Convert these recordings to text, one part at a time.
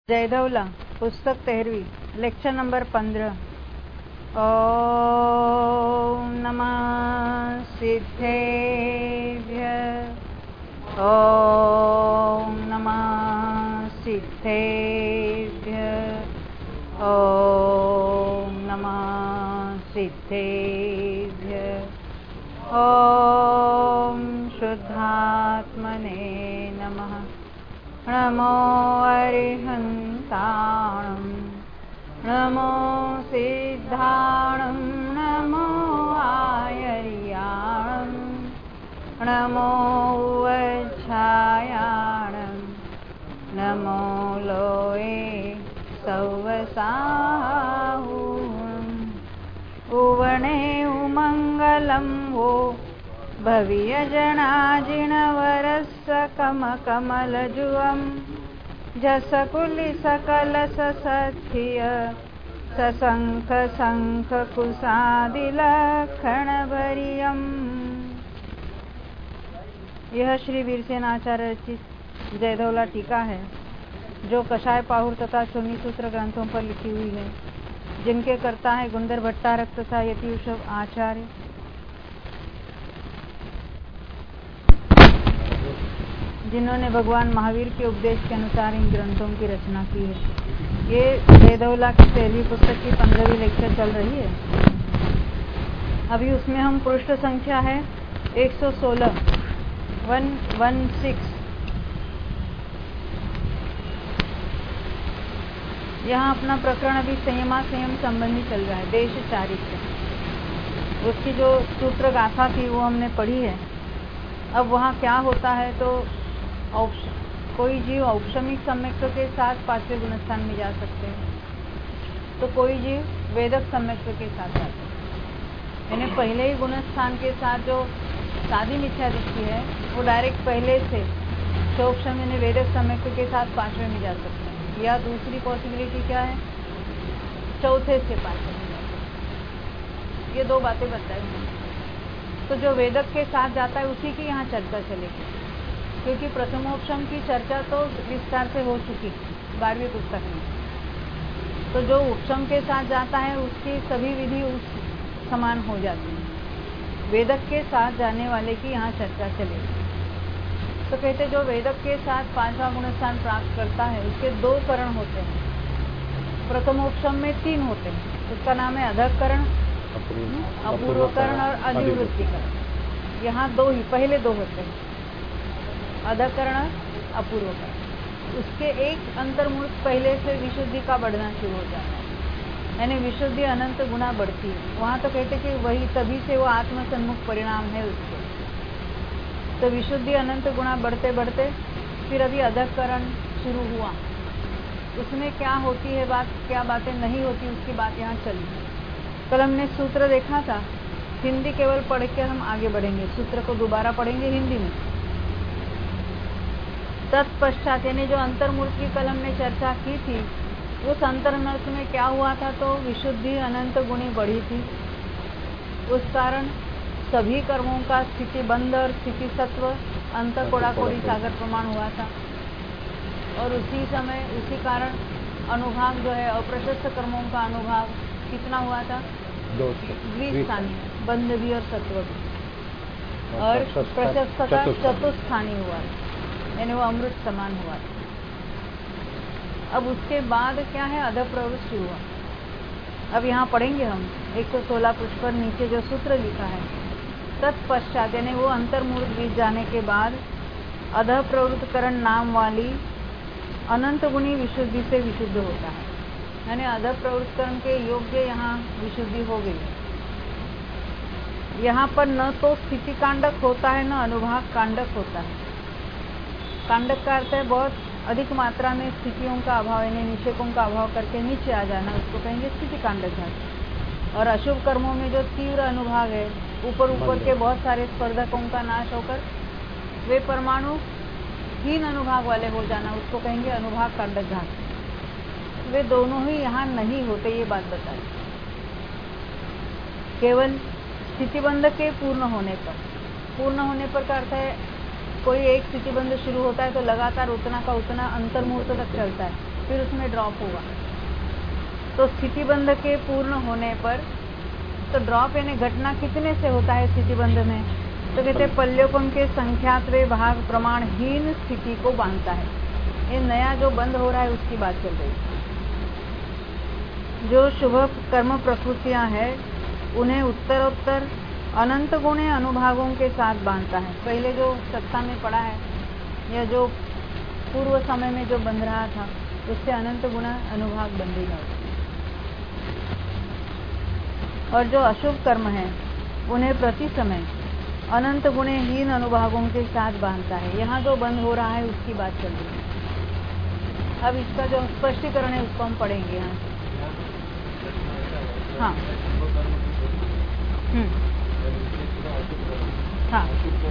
जयधवला पुस्तक 13वीं lecture number 15। ओम नमः सिद्धेभ्यः। ओम नमः सिद्धेभ्यः। ओम नमः सिद्धेभ्यः। ओम शुद्धात्मने नमः। नमो अरिहन्ताणं नमो सिद्धाणं नमो आयर्याणं नमो वच्छायाणं नमो लोये सौवसाहुम् उवणे उमङ्गलं वो भवियजनाजिनवरस्सकमकमलजुवं झसकुलिसकलससत्थिय सशङ्खशङ्खकुशादिलक्षणभरियम्। यह श्री वीरसेन आचार्य रचित जयधवला टीका है, जो कषाय पाहुर तथा चूर्णी सूत्र ग्रंथों पर लिखी हुई है, जिनके कर्ता है गुंदर भट्टारक तथा यतिवृषभ आचार्य। जिन्होंने भगवान महावीर के उपदेश के अनुसार इन ग्रंथों की रचना की है। ये जयधवला की 13वीं पुस्तक की 15वीं लेक्चर चल रही है। अभी उसमें हम पृष्ठ संख्या है 116 116। यहाँ अपना प्रकरण अभी संयम संबंधी चल रहा है, देश चारित्र। उसकी जो सूत्र गाथा थी वो हमने पढ़ी है। अब वहाँ क्या होता है, तो कोई जीव औपशमिक सम्यक्त्व के साथ पांचवें गुणस्थान में जा सकते हैं, तो कोई जीव वेदक सम्यक्त्व के साथ जाते हैं। यानी पहले ही गुणस्थान के साथ जो साधी मिथ्या दृष्टि है वो डायरेक्ट पहले से शोपशम यानी वेदक सम्यक्त्व के साथ पांचवें में जा सकते हैं, या दूसरी पॉसिबिलिटी क्या है, चौथे से पांचवें में जा सकते हैं। ये दो बातें बताई हैं। तो जो वेदक के साथ जाता है उसी की यहाँ चर्चा चलेगी, क्योंकि प्रथमोपशम की चर्चा तो विस्तार से हो चुकी 12वीं पुस्तक में। तो जो उपशम के साथ जाता है उसकी सभी विधि उस समान हो जाती है। वेदक के साथ जाने वाले की यहाँ चर्चा चलेगी। तो कहते जो वेदक के साथ पांचवा गुणस्थान प्राप्त करता है उसके दो करण होते हैं। प्रथमोपशम में 3 होते हैं। उसका नाम है अधःकरण, अपूर्वकरण और अधिवृत्तिकरण। यहाँ दो ही, पहले दो होते हैं, अधःकरण, अपूर्वकरण। उसके एक अंतर्मूर्त पहले से विशुद्धि का बढ़ना शुरू हो जाता है, यानी विशुद्धि अनंत गुना बढ़ती है। वहाँ तो कहते कि वही तभी से वो आत्मसन्मुख परिणाम है उसके। तो विशुद्धि अनंत गुना बढ़ते बढ़ते फिर अभी अधःकरण शुरू हुआ। उसमें क्या होती है बात, क्या बातें नहीं होती, उसकी बात यहाँ चली। कल हमने सूत्र देखा था। हिंदी केवल पढ़ के हम आगे बढ़ेंगे, सूत्र को दोबारा पढ़ेंगे हिंदी में। तत्पश्चात यानी जो अंतर्मूर्त की कल हमने चर्चा की थी, उस अंतर्मूर्त में क्या हुआ था, तो विशुद्धि अनंत गुणी बढ़ी थी। उस कारण सभी कर्मों का स्थिति बंध और स्थिति सत्व अंत कोड़ाकोड़ी सागर प्रमाण हुआ था। और उसी समय उसी कारण अनुभाग जो है अप्रशस्त कर्मों का अनुभाग कितना हुआ था, द्विस्थानीय, बंध भी और सत्व भी। और प्रशस्त का चतुस्थानीय हुआ, यानी वो अमृत समान हुआ। अब उसके बाद क्या है, अधःप्रवृत्ति हुआ। अब यहाँ पढ़ेंगे हम 116 पृष्ठ पर नीचे जो सूत्र लिखा है। तत्पश्चात यानी वो अंतर्मूर्त बीत जाने के बाद अधःप्रवृत्तकरण नाम वाली अनंत गुणी विशुद्धि से विशुद्ध होता है। यानी अधःप्रवृत्तकरण के योग्य यहाँ विशुद्धि हो गई। यहाँ पर न तो स्थिति कांडक होता है, न अनुभाग कांडक होता है। कांडक का अर्थ है बहुत अधिक मात्रा में स्थितियों का अभाव, यानी निषेकों का अभाव करके नीचे आ जाना, उसको कहेंगे स्थिति कांडक घात। और अशुभ कर्मों में जो तीव्र अनुभाग है, ऊपर के बहुत सारे स्पर्धकों का नाश होकर वे परमाणु हीन अनुभाग वाले हो जाना, उसको कहेंगे अनुभाग कांडक घात। वे दोनों ही यहाँ नहीं होते, ये बात बताई। केवल स्थितिबंध के पूर्ण होने पर का अर्थ है कोई एक स्थितिबंध शुरू होता है तो लगातार उतना का उतना अंतर्मुहूर्त तक चलता है, फिर उसमें ड्रॉप होगा। तो स्थितिबंध के पूर्ण होने पर तो ड्रॉप यानी घटना कितने से होता है स्थितिबंध में? तो कहते पल्योपम के संख्यात्वे भाग प्रमाणहीन स्थिति को बांधता है। ये नया जो बंद हो रहा है उसकी बात चल रही है। जो शुभ कर्म प्रकृतियां हैं उन्हें उत्तरोत्तर अनंत गुणे अनुभागों के साथ बांधता है। पहले जो सत्ता में पड़ा है या जो पूर्व समय में जो बंध रहा था उससे अनंत गुना अनुभाग बंधेगा। और जो अशुभ कर्म है उन्हें प्रति समय अनंत गुणे हीन अनुभागों के साथ बांधता है। यहाँ जो बंद हो रहा है उसकी बात चल रही है। अब इसका जो स्पष्टीकरण है उसको हम पढ़ेंगे यहाँ से। हाँ हाँ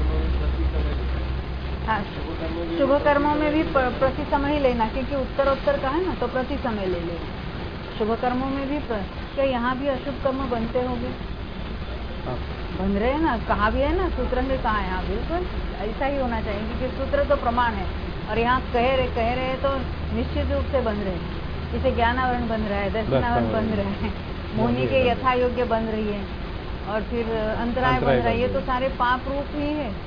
हाँ, शुभ कर्मों में भी प्रति समय ही लेना, क्योंकि उत्तरोत्तर का है ना, तो प्रति समय ले लेना। शुभ कर्मों में भी क्या यहाँ भी अशुभ कर्म बनते होंगे? बन रहे हैं ना, कहा भी है ना, सूत्र में कहा है। हाँ बिल्कुल ऐसा ही होना चाहिए, क्योंकि सूत्र तो प्रमाण है और यहाँ कह रहे तो निश्चित रूप से बन रहे हैं। जैसे ज्ञानावरण बन रहा है, दर्शनावरण बन रहे हैं, मोहिनी के यथा योग्य बन रही है, और फिर अंतराय बन रहा है। ये तो सारे पाप रूप ही है।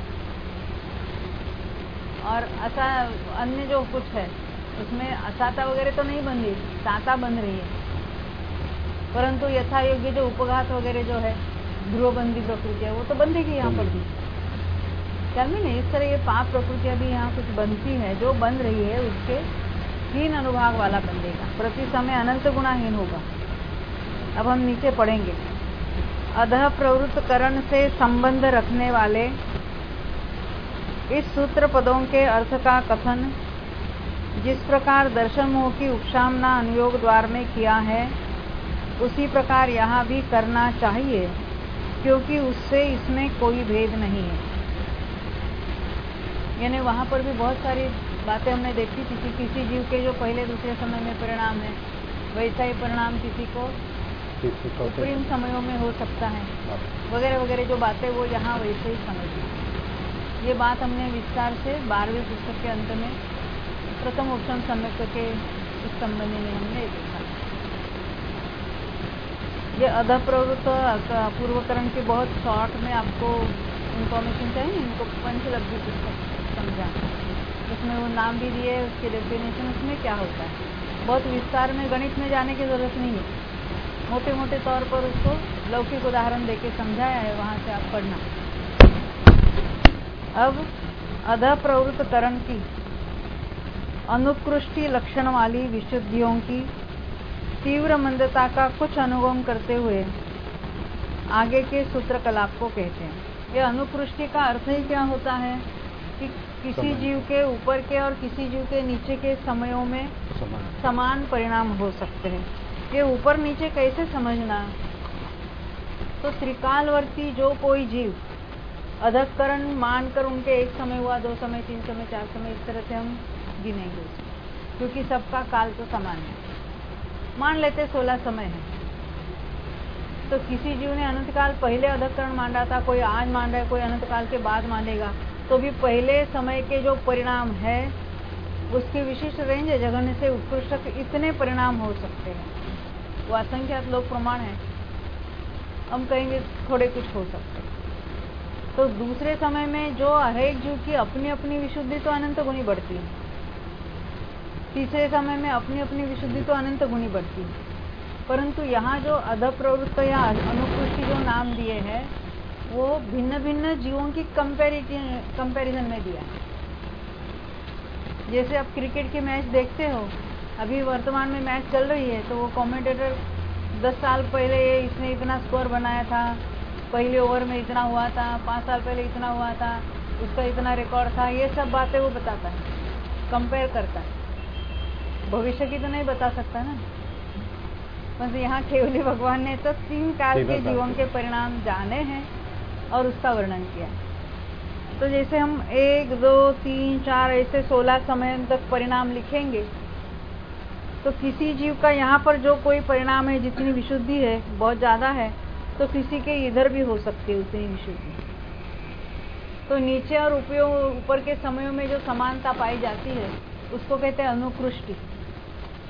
और ऐसा अन्य जो कुछ है उसमें असाता वगैरह तो नहीं बन रही, साता बन रही है, परंतु यथा योग्य जो उपघात वगैरह जो है, ध्रुवबंदी प्रकृतियां, वो तो बंधेगी यहाँ पर भी। ख्याल में नहीं, इस तरह ये पाप प्रकृतियां भी यहाँ कुछ बनती है, जो बन रही है उसके हीन अनुभाग वाला बंधेगा, प्रति समय अनंत गुणाहीन होगा। अब हम नीचे पढ़ेंगे। अधः प्रवृत्त करण से संबंध रखने वाले इस सूत्र पदों के अर्थ का कथन जिस प्रकार दर्शन मोह की उपशामना अनुयोग द्वार में किया है उसी प्रकार यहाँ भी करना चाहिए, क्योंकि उससे इसमें कोई भेद नहीं है। यानी वहाँ पर भी बहुत सारी बातें हमने देखी थी कि किसी जीव के जो पहले दूसरे समय में परिणाम है, वैसा ही परिणाम किसी को सुप्रीम समयों में हो सकता है, वगैरह वगैरह जो बातें वो यहाँ वैसे ही समझना। ये बात हमने विस्तार से 12वीं पुस्तक के अंत में प्रथम उपशम सम्यक के इस संबंधी में हमने देखा। ये अधः प्रवृत्त पूर्वकरण की बहुत शॉर्ट में आपको इंफॉर्मेशन चाहिए, इनको पंचलब्धि पुस्तक समझा, उसमें वो नाम भी दिए, उसके डेफिनेशन उसमें क्या होता है। बहुत विस्तार में गणित में जाने की जरूरत नहीं है, मोटे मोटे तौर पर उसको लौकिक उदाहरण देके समझाया है, वहाँ से आप पढ़ना। अब अधः प्रवृत्त करण की अनुकृष्टि लक्षण वाली विशुद्धियों की तीव्र मंदता का कुछ अनुगम करते हुए आगे के सूत्र कलाप को कहते हैं। यह अनुकृष्टि का अर्थ ही क्या होता है कि किसी जीव के ऊपर के और किसी जीव के नीचे के समयों में समान परिणाम हो सकते हैं। ये ऊपर नीचे कैसे समझना? तो त्रिकालवर्ती जो कोई जीव अधःकरण मानकर उनके एक समय हुआ, 2 समय, 3 समय, 4 समय, इस तरह से हम गिनेंगे, क्योंकि सबका काल तो समान है। मान लेते 16 समय है, तो किसी जीव ने अनंत काल पहले अधःकरण मान रहा था, कोई आज मान रहा है, कोई अनंत काल के बाद मानेगा, तो भी पहले समय के जो परिणाम है उसकी विशिष्ट रेंज है। जघन्य से उत्कृष्ट इतने परिणाम हो सकते हैं, वो असंख्यात लोक प्रमाण है। हम कहेंगे थोड़े कुछ हो सकते हैं। तो दूसरे समय में जो हर एक जीव की अपनी अपनी विशुद्धि तो अनंत गुनी बढ़ती है, तीसरे समय में अपनी अपनी विशुद्धि तो अनंत गुनी बढ़ती है, परंतु यहाँ जो अधः प्रवृत्त या अनुकृष्टि जो नाम दिए हैं वो भिन्न भिन्न जीवों की कंपैरिजन में दिया है। जैसे आप क्रिकेट के मैच देखते हो, अभी वर्तमान में मैच चल रही है, तो वो कमेंटेटर 10 साल पहले इसने इतना स्कोर बनाया था, पहले ओवर में इतना हुआ था, 5 साल पहले इतना हुआ था, उसका इतना रिकॉर्ड था, ये सब बातें वो बताता है, कंपेयर करता है। भविष्य की तो नहीं बता सकता ना, बस यहाँ केवली भगवान ने तो 3 काल के जीवों के परिणाम जाने हैं और उसका वर्णन किया। तो जैसे हम 1, 2, 3, 4 ऐसे 16 समय तक परिणाम लिखेंगे, तो किसी जीव का यहाँ पर जो कोई परिणाम है, जितनी विशुद्धि है बहुत ज्यादा है, तो किसी के इधर भी हो सकती है उतनी विशुद्धि। तो नीचे और ऊपर के समयों में जो समानता पाई जाती है उसको कहते हैं अनुकृष्टि।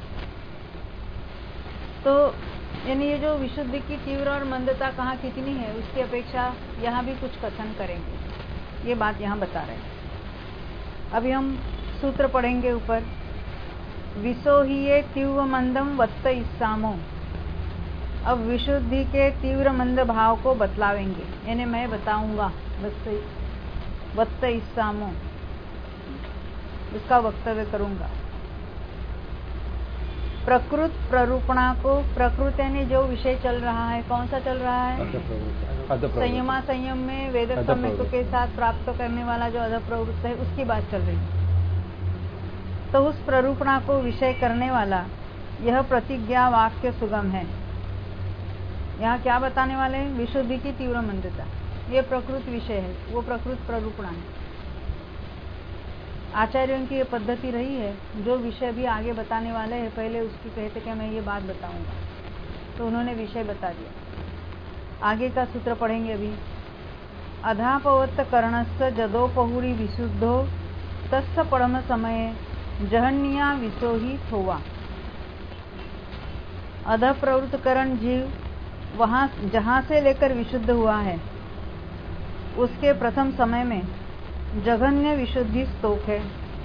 तो यानी ये जो विशुद्धि की तीव्र और मंदता कहाँ कितनी है, उसकी अपेक्षा यहाँ भी कुछ कथन करेंगे। ये बात यहाँ बता रहे हैं। अभी हम सूत्र पढ़ेंगे ऊपर। विशो ही ये तीव्र मंदम वत्त इस्सामो। अब विशुद्धि के तीव्र मंद भाव को बतलावेंगे, यानी मैं बताऊंगा। वत्त इस्सामो, उसका वक्तव्य करूंगा। प्रकृत प्ररूपणा को, प्रकृत यानी जो विषय चल रहा है, कौन सा चल रहा है? संयमा संयम में वेदक सम्यक के साथ प्राप्त करने वाला जो अध प्रवृत्त है, उसकी बात चल रही है। तो उस प्ररूपणा को विषय करने वाला यह प्रतिज्ञा वाक्य सुगम है। यहाँ क्या बताने वाले हैं? विशुद्धि की तीव्र मंदता, ये प्रकृत विषय है, वो प्रकृत प्ररूपणा है। आचार्यों की ये पद्धति रही है, जो विषय भी आगे बताने वाले हैं पहले उसकी कहते कि मैं ये बात बताऊंगा, तो उन्होंने विषय बता दिया। आगे का सूत्र पढ़ेंगे अभी। अधापवत्त कर्णस्य जदोपहुरी विशुद्धो तस्य पढ़म समय जहन्या विशो ही थोवा। अध प्रवृत्त करण जीव वहां जहां से लेकर विशुद्ध हुआ है, उसके प्रथम समय में जघन्य विशुद्धि स्तोक है।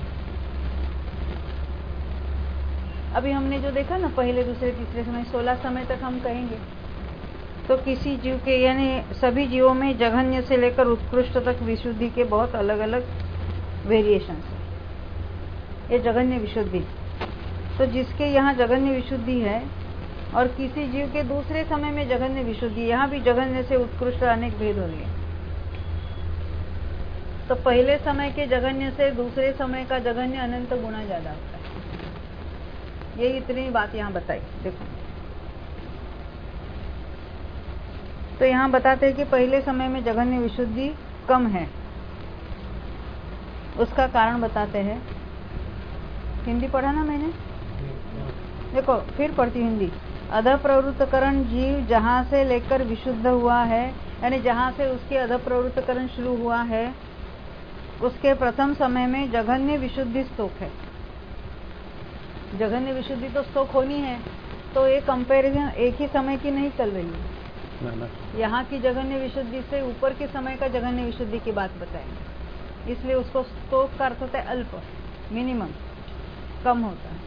अभी हमने जो देखा ना, पहले दूसरे तीसरे समय 16 समय तक हम कहेंगे, तो किसी जीव के यानी सभी जीवों में जघन्य से लेकर उत्कृष्ट तक विशुद्धि के बहुत अलग अलग वेरिएशंस है। ये जघन्य विशुद्धि, तो जिसके यहाँ जघन्य विशुद्धि है और किसी जीव के दूसरे समय में जघन्य विशुद्धि, यहाँ भी जघन्य से उत्कृष्ट अनेक भेद हो गए। तो पहले समय के जघन्य से दूसरे समय का जघन्य अनंत गुना ज्यादा होता है। ये इतनी बात यहाँ बताई। देखो, तो यहाँ बताते हैं कि पहले समय में जघन्य विशुद्धि कम है। उसका कारण बताते हैं। हिंदी पढ़ा ना मैंने, देखो फिर पढ़ती हिंदी। अध प्रवृत्तकरण जीव जहां से लेकर विशुद्ध हुआ है, यानी जहां से उसके अध प्रवृत्तकरण शुरू हुआ है, उसके प्रथम समय में जघन्य विशुद्धि स्तोक है। जघन्य विशुद्धि तो स्तोक होनी है, तो ये कंपैरिजन एक ही समय की नहीं चल रही है। यहाँ की जघन्य विशुद्धि से ऊपर के समय का जघन्य विशुद्धि की बात बताएंगे, इसलिए उसको स्तोक का अर्थ होता है अल्प, मिनिमम, कम होता है।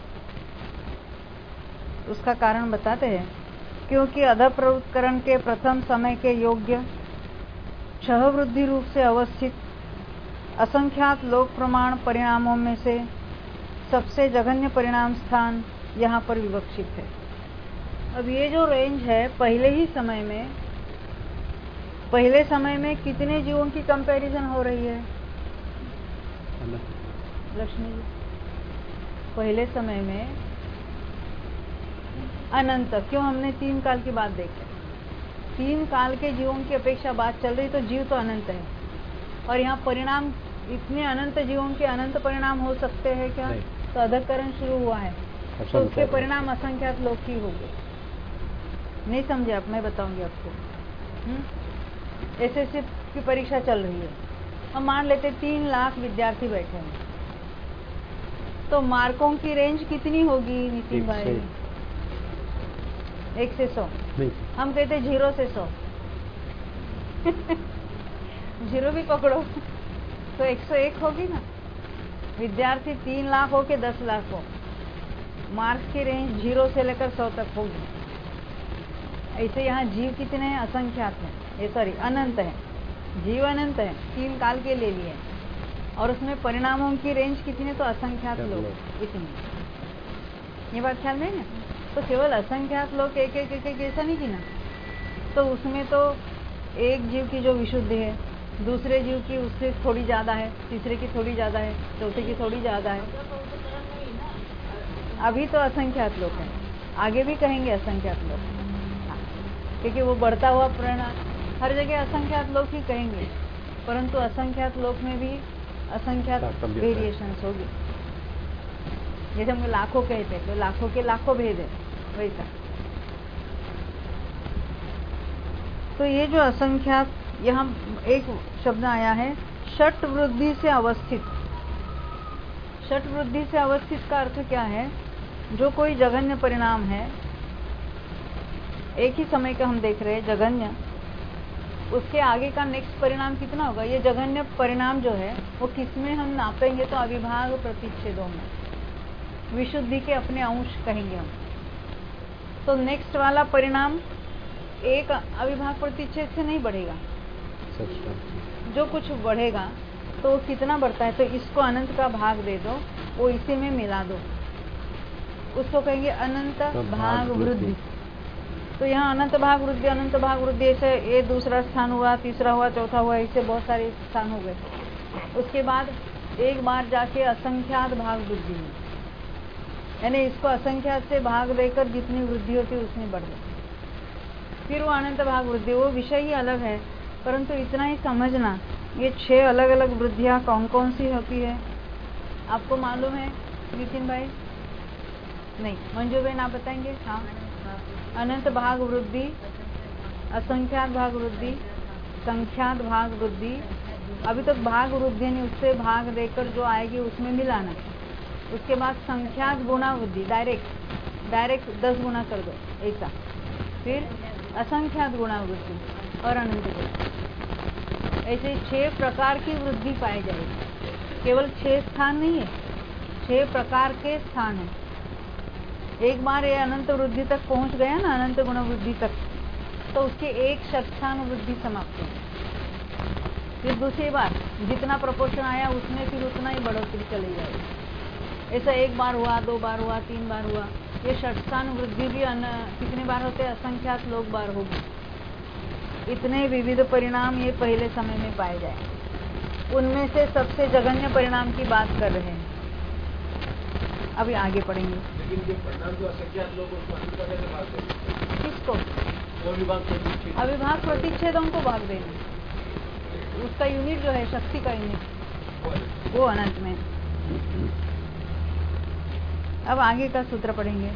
उसका कारण बताते हैं, क्योंकि अध प्रवृत्तकरण के प्रथम समय के योग्य छह वृद्धि रूप से अवस्थित असंख्यात लोक प्रमाण परिणामों में से सबसे जघन्य परिणाम स्थान यहाँ पर विवक्षित है। अब ये जो रेंज है, पहले समय में कितने जीवों की कंपैरिजन हो रही है लक्ष्मी जी? पहले समय में अनंत, क्यों? हमने 3 काल की बात देखी। 3 काल के जीवों की अपेक्षा बात चल रही, तो जीव तो अनंत है, और यहाँ परिणाम इतने अनंत जीवों के अनंत परिणाम हो सकते हैं क्या? तो अधकरण शुरू हुआ है, तो उसके परिणाम असंख्यात लोग ही हो गए। नहीं समझे आप? मैं बताऊंगी आपको। एसएससी की परीक्षा चल रही है, हम मान लेते 3 लाख विद्यार्थी बैठे हैं, तो मार्कों की रेंज कितनी होगी नितिन भाई? 1 से 100। हम कहते 0 से 100 0 भी पकड़ो तो 101 होगी ना। विद्यार्थी 3 लाख हो के 10 लाख हो, मार्क्स की रेंज 0 से लेकर 100 तक होगी। ऐसे यहाँ जीव कितने हैं? असंख्यात हैं, ये सॉरी अनंत है। जीव अनंत है, 3 काल के ले लिए, और उसमें परिणामों की रेंज कितनी? तो असंख्यात लोग इतनी। ये बात ख्याल में ना? तो केवल असंख्यात लोग एक ऐसा नहीं की ना, तो उसमें तो एक जीव की जो विशुद्धि है, दूसरे जीव की उससे थोड़ी ज्यादा है, तीसरे की थोड़ी ज्यादा है, चौथे की थोड़ी ज्यादा है। अभी तो असंख्यात लोग हैं, आगे भी कहेंगे असंख्यात लोग, क्योंकि वो बढ़ता हुआ परिणाम हर जगह असंख्यात लोग ही कहेंगे, परंतु असंख्यात लोग में भी असंख्यात वेरिएशंस होगी। जैसे हम लाखों कहते हैं, तो लाखों के लाखों भेद है, वैसा। तो ये जो असंख्यात, यहाँ एक शब्द आया है षट वृद्धि से अवस्थित। षट वृद्धि से अवस्थित का अर्थ क्या है? जो कोई जघन्य परिणाम है एक ही समय का हम देख रहे हैं जघन्य, उसके आगे का नेक्स्ट परिणाम कितना होगा? ये जघन्य परिणाम जो है वो किसमें हम नापेंगे? तो अविभाग प्रतिच्छेदों में, विशुद्धि के अपने अंश कहेंगे हम। तो नेक्स्ट वाला परिणाम एक अविभाग प्रतिच्छेद से नहीं बढ़ेगा, जो कुछ बढ़ेगा तो वो कितना बढ़ता है? तो इसको अनंत का भाग दे दो, वो इसी में मिला दो, उसको कहेंगे अनंत भाग वृद्धि। तो यहाँ अनंत भाग वृद्धि, अनंत भाग वृद्धि, ऐसे ये दूसरा स्थान हुआ, तीसरा हुआ, चौथा हुआ, ऐसे बहुत सारे स्थान हो गए। उसके बाद एक बार जाके असंख्यात भाग वृद्धि में, यानी इसको असंख्यात से भाग देकर जितनी वृद्धि होती है उसमें बढ़ जाती। फिर वो अनंत भाग वृद्धि, वो विषय ही अलग है, परंतु इतना ही समझना, ये 6 अलग अलग वृद्धियाँ कौन कौन सी होती है आपको मालूम है नितिन भाई? नहीं, मंजू बहन आप बताएंगे? हाँ, अनंत भाग वृद्धि, असंख्यात भाग वृद्धि, संख्यात भाग वृद्धि। अभी तक भाग वृद्धि नहीं, उससे भाग देकर जो आएगी उसमें मिलाना। उसके बाद संख्यात गुणा वृद्धि, डायरेक्ट 10 गुना कर दो ऐसा। फिर असंख्यात गुणा वृद्धि और अनंत गुणा। ऐसे 6 प्रकार की वृद्धि पाई जाएगी। केवल 6 स्थान नहीं है, 6 प्रकार के स्थान है। एक बार ये अनंत वृद्धि तक पहुंच गया ना, अनंत गुण वृद्धि तक, तो उसके एक शतस्थान वृद्धि समाप्त हो। फिर दूसरी बार जितना प्रपोर्शन आया उसमें फिर उतना ही बढ़ोतरी चली जाएगी। ऐसा एक बार हुआ, 2 बार हुआ, 3 बार हुआ। ये शतस्थान वृद्धि भी कितने बार होते हैं? असंख्यात लोग बार होगी। इतने विविध परिणाम ये पहले समय में पाए जाए। उनमें से सबसे जघन्य परिणाम की बात कर रहे हैं, अभी आगे पढ़ेंगे। लेकिन ये परिणाम जो असंख्यात लोग उसको अनंत का कैसे भाग देंगे? किसको? अविभाग प्रतिच्छेदों को भाग देंगे। उसका यूनिट जो है, शक्ति का यूनिट, वो अनंत में। अब आगे का सूत्र पढ़ेंगे।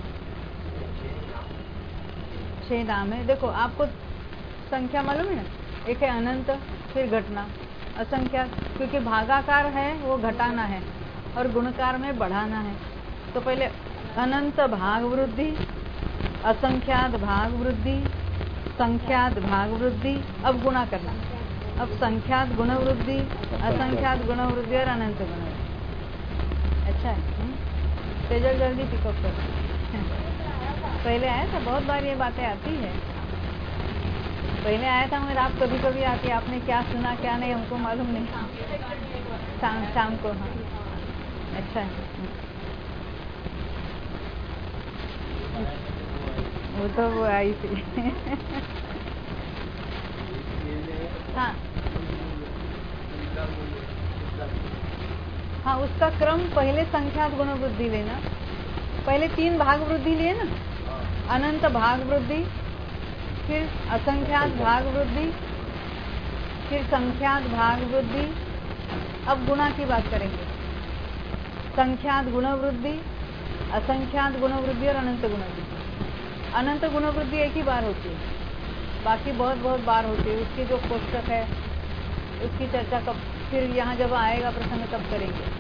6 नाम है, देखो आपको संख्या मालूम है ना, एक है अनंत, फिर घटना, असंख्यात, क्योंकि भागाकार है वो घटाना है और गुणकार में बढ़ाना है। तो पहले अनंत भाग वृद्धि, असंख्यात भाग वृद्धि, संख्यात भाग वृद्धि, अब गुणा करना। अब संख्यात गुण वृद्धि, असंख्यात गुण वृद्धि और अनंत गुण वृद्धि। अच्छा है, तेजल जल्दी पिकअप कर। पहले आया था, बहुत बार ये बातें आती है। पहले आया था मगर आप कभी कभी आती, आपने क्या सुना क्या नहीं हमको मालूम नहीं। शाम को। हाँ, अच्छा है, वो तो वो आई थी। हाँ हाँ, उसका क्रम पहले संख्यात गुण वृद्धि लेना। पहले 3 भाग वृद्धि लिए ना, अनंत भाग वृद्धि, फिर असंख्यात भाग वृद्धि, फिर संख्यात भाग वृद्धि। अब गुणा की बात करेंगे। संख्यात गुण वृद्धि, असंख्यात गुण वृद्धि और अनंत गुण वृद्धि। अनंत गुण वृद्धि एक ही बार होती है, बाकी बहुत बहुत बार होती है। उसकी जो कोष्टक है उसकी चर्चा कब, फिर यहाँ जब आएगा प्रसंग तब करेंगे।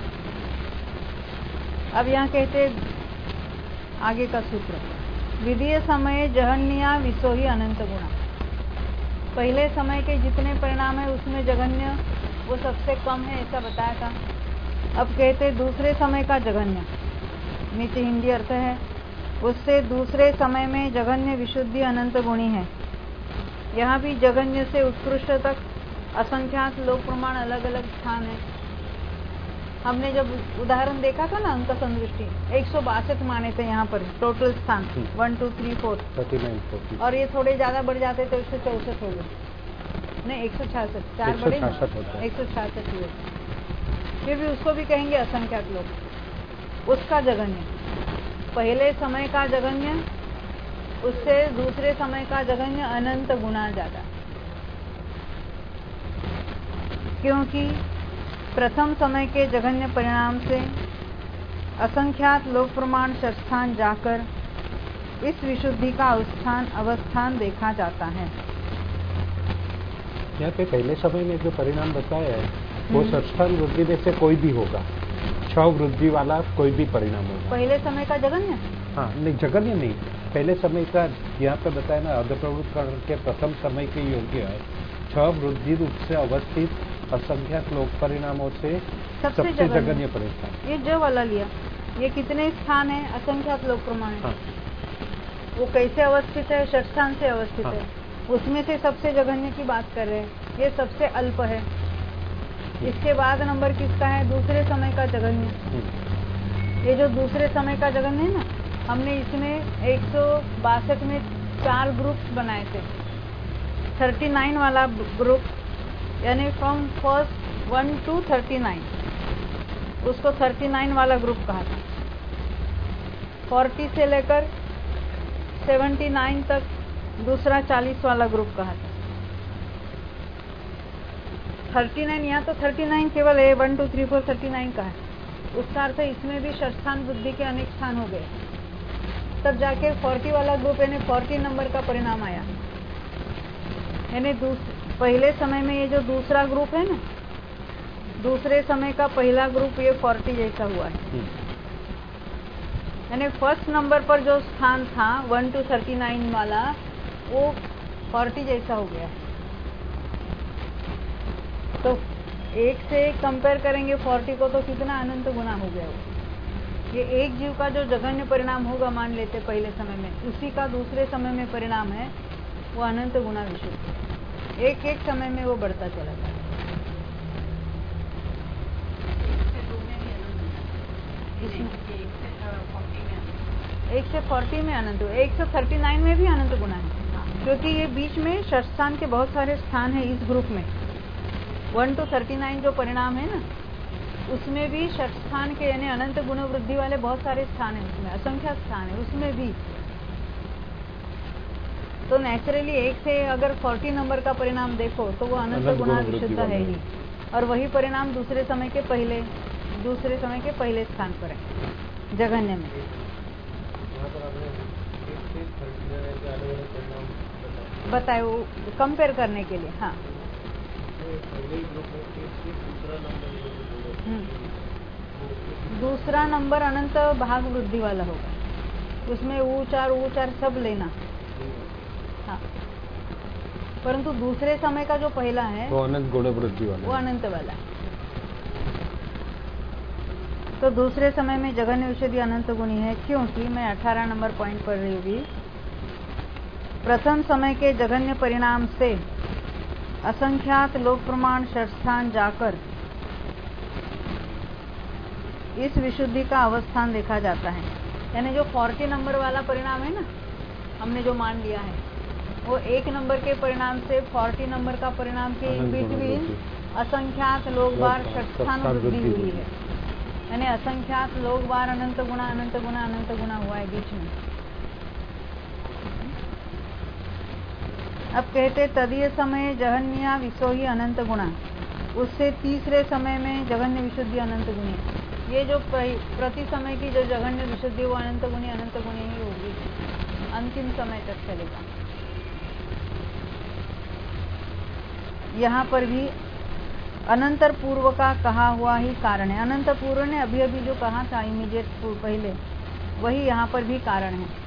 अब यहाँ कहते आगे का सूत्र, विधीय समय जघन्या विसोही अनंत गुणा। पहले समय के जितने परिणाम है उसमें जघन्य वो सबसे कम है, ऐसा बताया था। अब कहते दूसरे समय का जघन्य, नीचे हिंदी अर्थ है, उससे दूसरे समय में जघन्य विशुद्धि अनंत गुणी है। यहाँ भी जघन्य से उत्कृष्ट तक असंख्यात लोक प्रमाण अलग अलग स्थान है। हमने जब उदाहरण देखा था ना अंक संदृष्टि, 162 माने थे यहाँ पर टोटल स्थान, 1 2 3 4 39, और ये थोड़े ज्यादा बढ़ जाते तो 164 हो गए, नहीं 166, 4 बड़े 166 हुए। फिर भी उसको भी कहेंगे असंख्यात लोग। उसका जघन्य, पहले समय का जघन्य, उससे दूसरे समय का जघन्य अनंत गुना ज्यादा, क्योंकि प्रथम समय के जघन्य परिणाम से असंख्यात लोक प्रमाण स्थान जाकर इस विशुद्धि का अवस्थान देखा जाता है। यहाँ पे पहले समय में जो परिणाम बताया है वो स्थान वृद्धि में से कोई भी होगा, 6 वृद्धि वाला कोई भी परिणाम होगा। पहले समय का जघन्य, हाँ, नहीं जगन्य नहीं, पहले समय का यहाँ पे बताया ना, अधप्रवृत्त करण के प्रथम समय के योग्य है 6 वृद्धि रूप से अवस्थित असंख्यात लोक परिणामों से सबसे जगन्य परिणाम। ये जो वाला लिया, ये कितने स्थान है? असंख्यात लोक प्रमाण है। हाँ। वो कैसे अवस्थित है? षष्ठान से अवस्थित हाँ। है, उसमें से सबसे जघन्य की बात कर रहे हैं। ये सबसे अल्प है। इसके बाद नंबर किसका है? दूसरे समय का जघन्य। ये जो दूसरे समय का जघन्य है ना, हमने इसमें 162 में 4 ग्रुप्स बनाए थे। 39 वाला ग्रुप, यानी फ्रॉम फर्स्ट 1 to 39, उसको 39 वाला ग्रुप कहा था। 40 से लेकर 79 तक दूसरा 40 वाला ग्रुप कहा था। 39 यहाँ तो 39 केवल है, 1 2 3 4 39 का है। उसका अर्थ इसमें भी षष्ठान बुद्धि के अनेक स्थान हो गए। तब जाके 40 वाला ग्रुप यानी 40 नंबर का परिणाम आया। यानी पहले समय में ये जो दूसरा ग्रुप है ना, दूसरे समय का पहला ग्रुप ये 40 जैसा हुआ है। यानी फर्स्ट नंबर पर जो स्थान था 1 to 39 वाला, वो 40 जैसा हो गया। तो 1 से कंपेयर करेंगे 40 को, तो कितना अनंत गुना हो गया वो। ये एक जीव का जो जघन्य परिणाम होगा मान लेते पहले समय में, उसी का दूसरे समय में परिणाम है वो अनंत गुना विशुद्ध। एक एक समय में वो बढ़ता चला जाता है। 1 से 40 में अनंत, 139 में भी अनंत गुना है, क्योंकि ये बीच में षष्ठान के बहुत सारे स्थान है इस ग्रुप में। 1 to 39 जो परिणाम है ना, उसमें भी षष्ठान के यानी अनंत गुण वृद्धि वाले बहुत सारे स्थान है, उसमें असंख्य स्थान है उसमें भी। तो नेचुरली 1 से अगर 40 नंबर का परिणाम देखो तो वो अनंत गुना विशुद्ध है ही, और वही परिणाम दूसरे समय के पहले स्थान पर है जघन्य में। बताए वो कंपेयर करने के लिए। हाँ, दूसरा नंबर अनंत भाग वृद्धि वाला होगा, उसमें ऊचार सब लेना। हाँ, परंतु दूसरे समय का जो पहला है वो अनंत गुण वृद्धि वाला, वो अनंत वाला है। तो दूसरे समय में जघन्य विशुद्धि अनंत गुणी है, क्योंकि मैं 18 नंबर पॉइंट पढ़ रही होगी। प्रथम समय के जघन्य परिणाम से असंख्यात लोक प्रमाण षष्ठान जाकर इस विशुद्धि का अवस्थान देखा जाता है। यानी जो 40 नंबर वाला परिणाम है ना, हमने जो मान लिया है, वो 1 नंबर के परिणाम से 40 नंबर का परिणाम के इन बिटवीन असंख्यात लोक बार षष्ठान वृद्धि हुई है। यानी असंख्यात लोक बार अनंत गुना हुआ है बीच में। अब कहते तदीय समय जघन्या विसोही अनंत गुणा, उससे तीसरे समय में जघन्य विशुद्धि अनंत गुणी। ये जो प्रति समय की जो जघन्य विशुद्धि वो अनंत गुणी ही होगी, अंतिम समय तक चलेगा। यहाँ पर भी अनंतर पूर्व का कहा हुआ ही कारण है। अनंत पूर्व ने अभी अभी जो कहा था इमीडिएट पहले, वही यहाँ पर भी कारण है।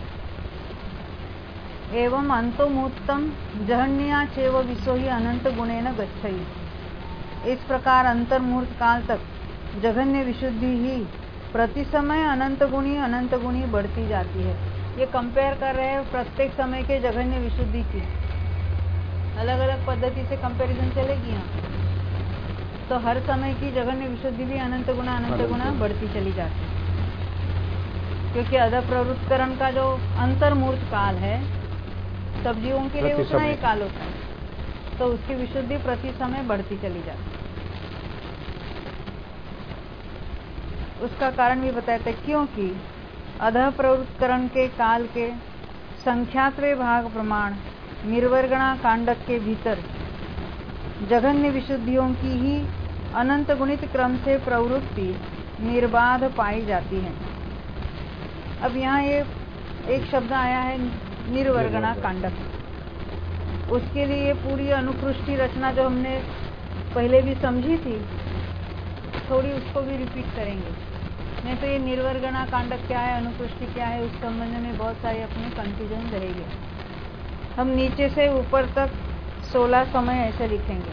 एवं अंतोमुत्तम जहन्या चेव विसोही अनंत गुणेन गच्छति। इस प्रकार अंतर्मुहूर्त काल तक जघन्य विशुद्धि ही प्रति समय अनंत गुणी बढ़ती जाती है। ये कंपेयर कर रहे हैं प्रत्येक समय के जघन्य विशुद्धि की, अलग अलग पद्धति से कंपैरिजन चलेगी यहाँ। तो हर समय की जघन्य विशुद्धि भी अनंत गुना बढ़ती चली जाती है, क्योंकि अधप्रवृत्तकरण का जो अंतर्मूर्त काल है सब जीवों के लिए उतना ही काल होता है, तो उसकी विशुद्धि प्रति समय बढ़ती चली जाती है। उसका कारण भी बताते, क्योंकि अधः प्रवृत्तकरण के काल के संख्यात्वे भाग प्रमाण निर्वर्गणा कांडक के भीतर जघन्य विशुद्धियों की ही अनंत गुणित क्रम से प्रवृत्ति निर्बाध पाई जाती है। अब यहाँ ये एक शब्द आया है निर्वर्गणा कांडक, उसके लिए पूरी अनुकृष्टि रचना जो हमने पहले भी समझी थी, थोड़ी उसको भी रिपीट करेंगे। नहीं तो ये निर्वर्गणा कांडक क्या है, अनुपुष्टि क्या है, उस संबंध में बहुत सारे अपने कंफ्यूजन रहेंगे। हम नीचे से ऊपर तक 16 समय ऐसे लिखेंगे।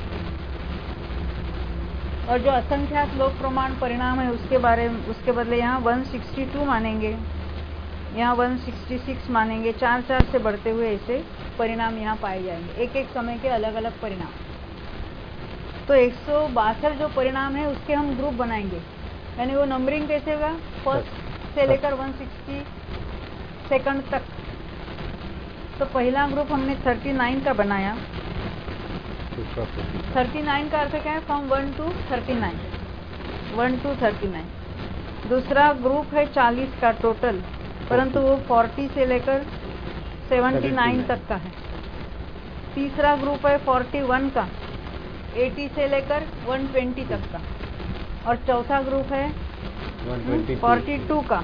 और जो असंख्यात लोक प्रमाण परिणाम है उसके बदले यहाँ 162 मानेंगे, यहाँ 166 मानेंगे। 4-4 से बढ़ते हुए ऐसे परिणाम यहाँ पाए जाएंगे, एक एक समय के अलग अलग परिणाम। तो 162 जो परिणाम है उसके हम ग्रुप बनाएंगे, यानी वो नंबरिंग कैसे होगा, फर्स्ट से लेकर 162 तक। तो पहला ग्रुप हमने 39 का बनाया। 39 का अर्थ क्या है, फ्रॉम 1 to 39, 1 to 39। दूसरा ग्रुप है 40 का टोटल, परंतु वो 40 से लेकर 79 तक का है। तीसरा ग्रुप है 41 का, 80 से लेकर 120 तक का। और चौथा ग्रुप है 42 का,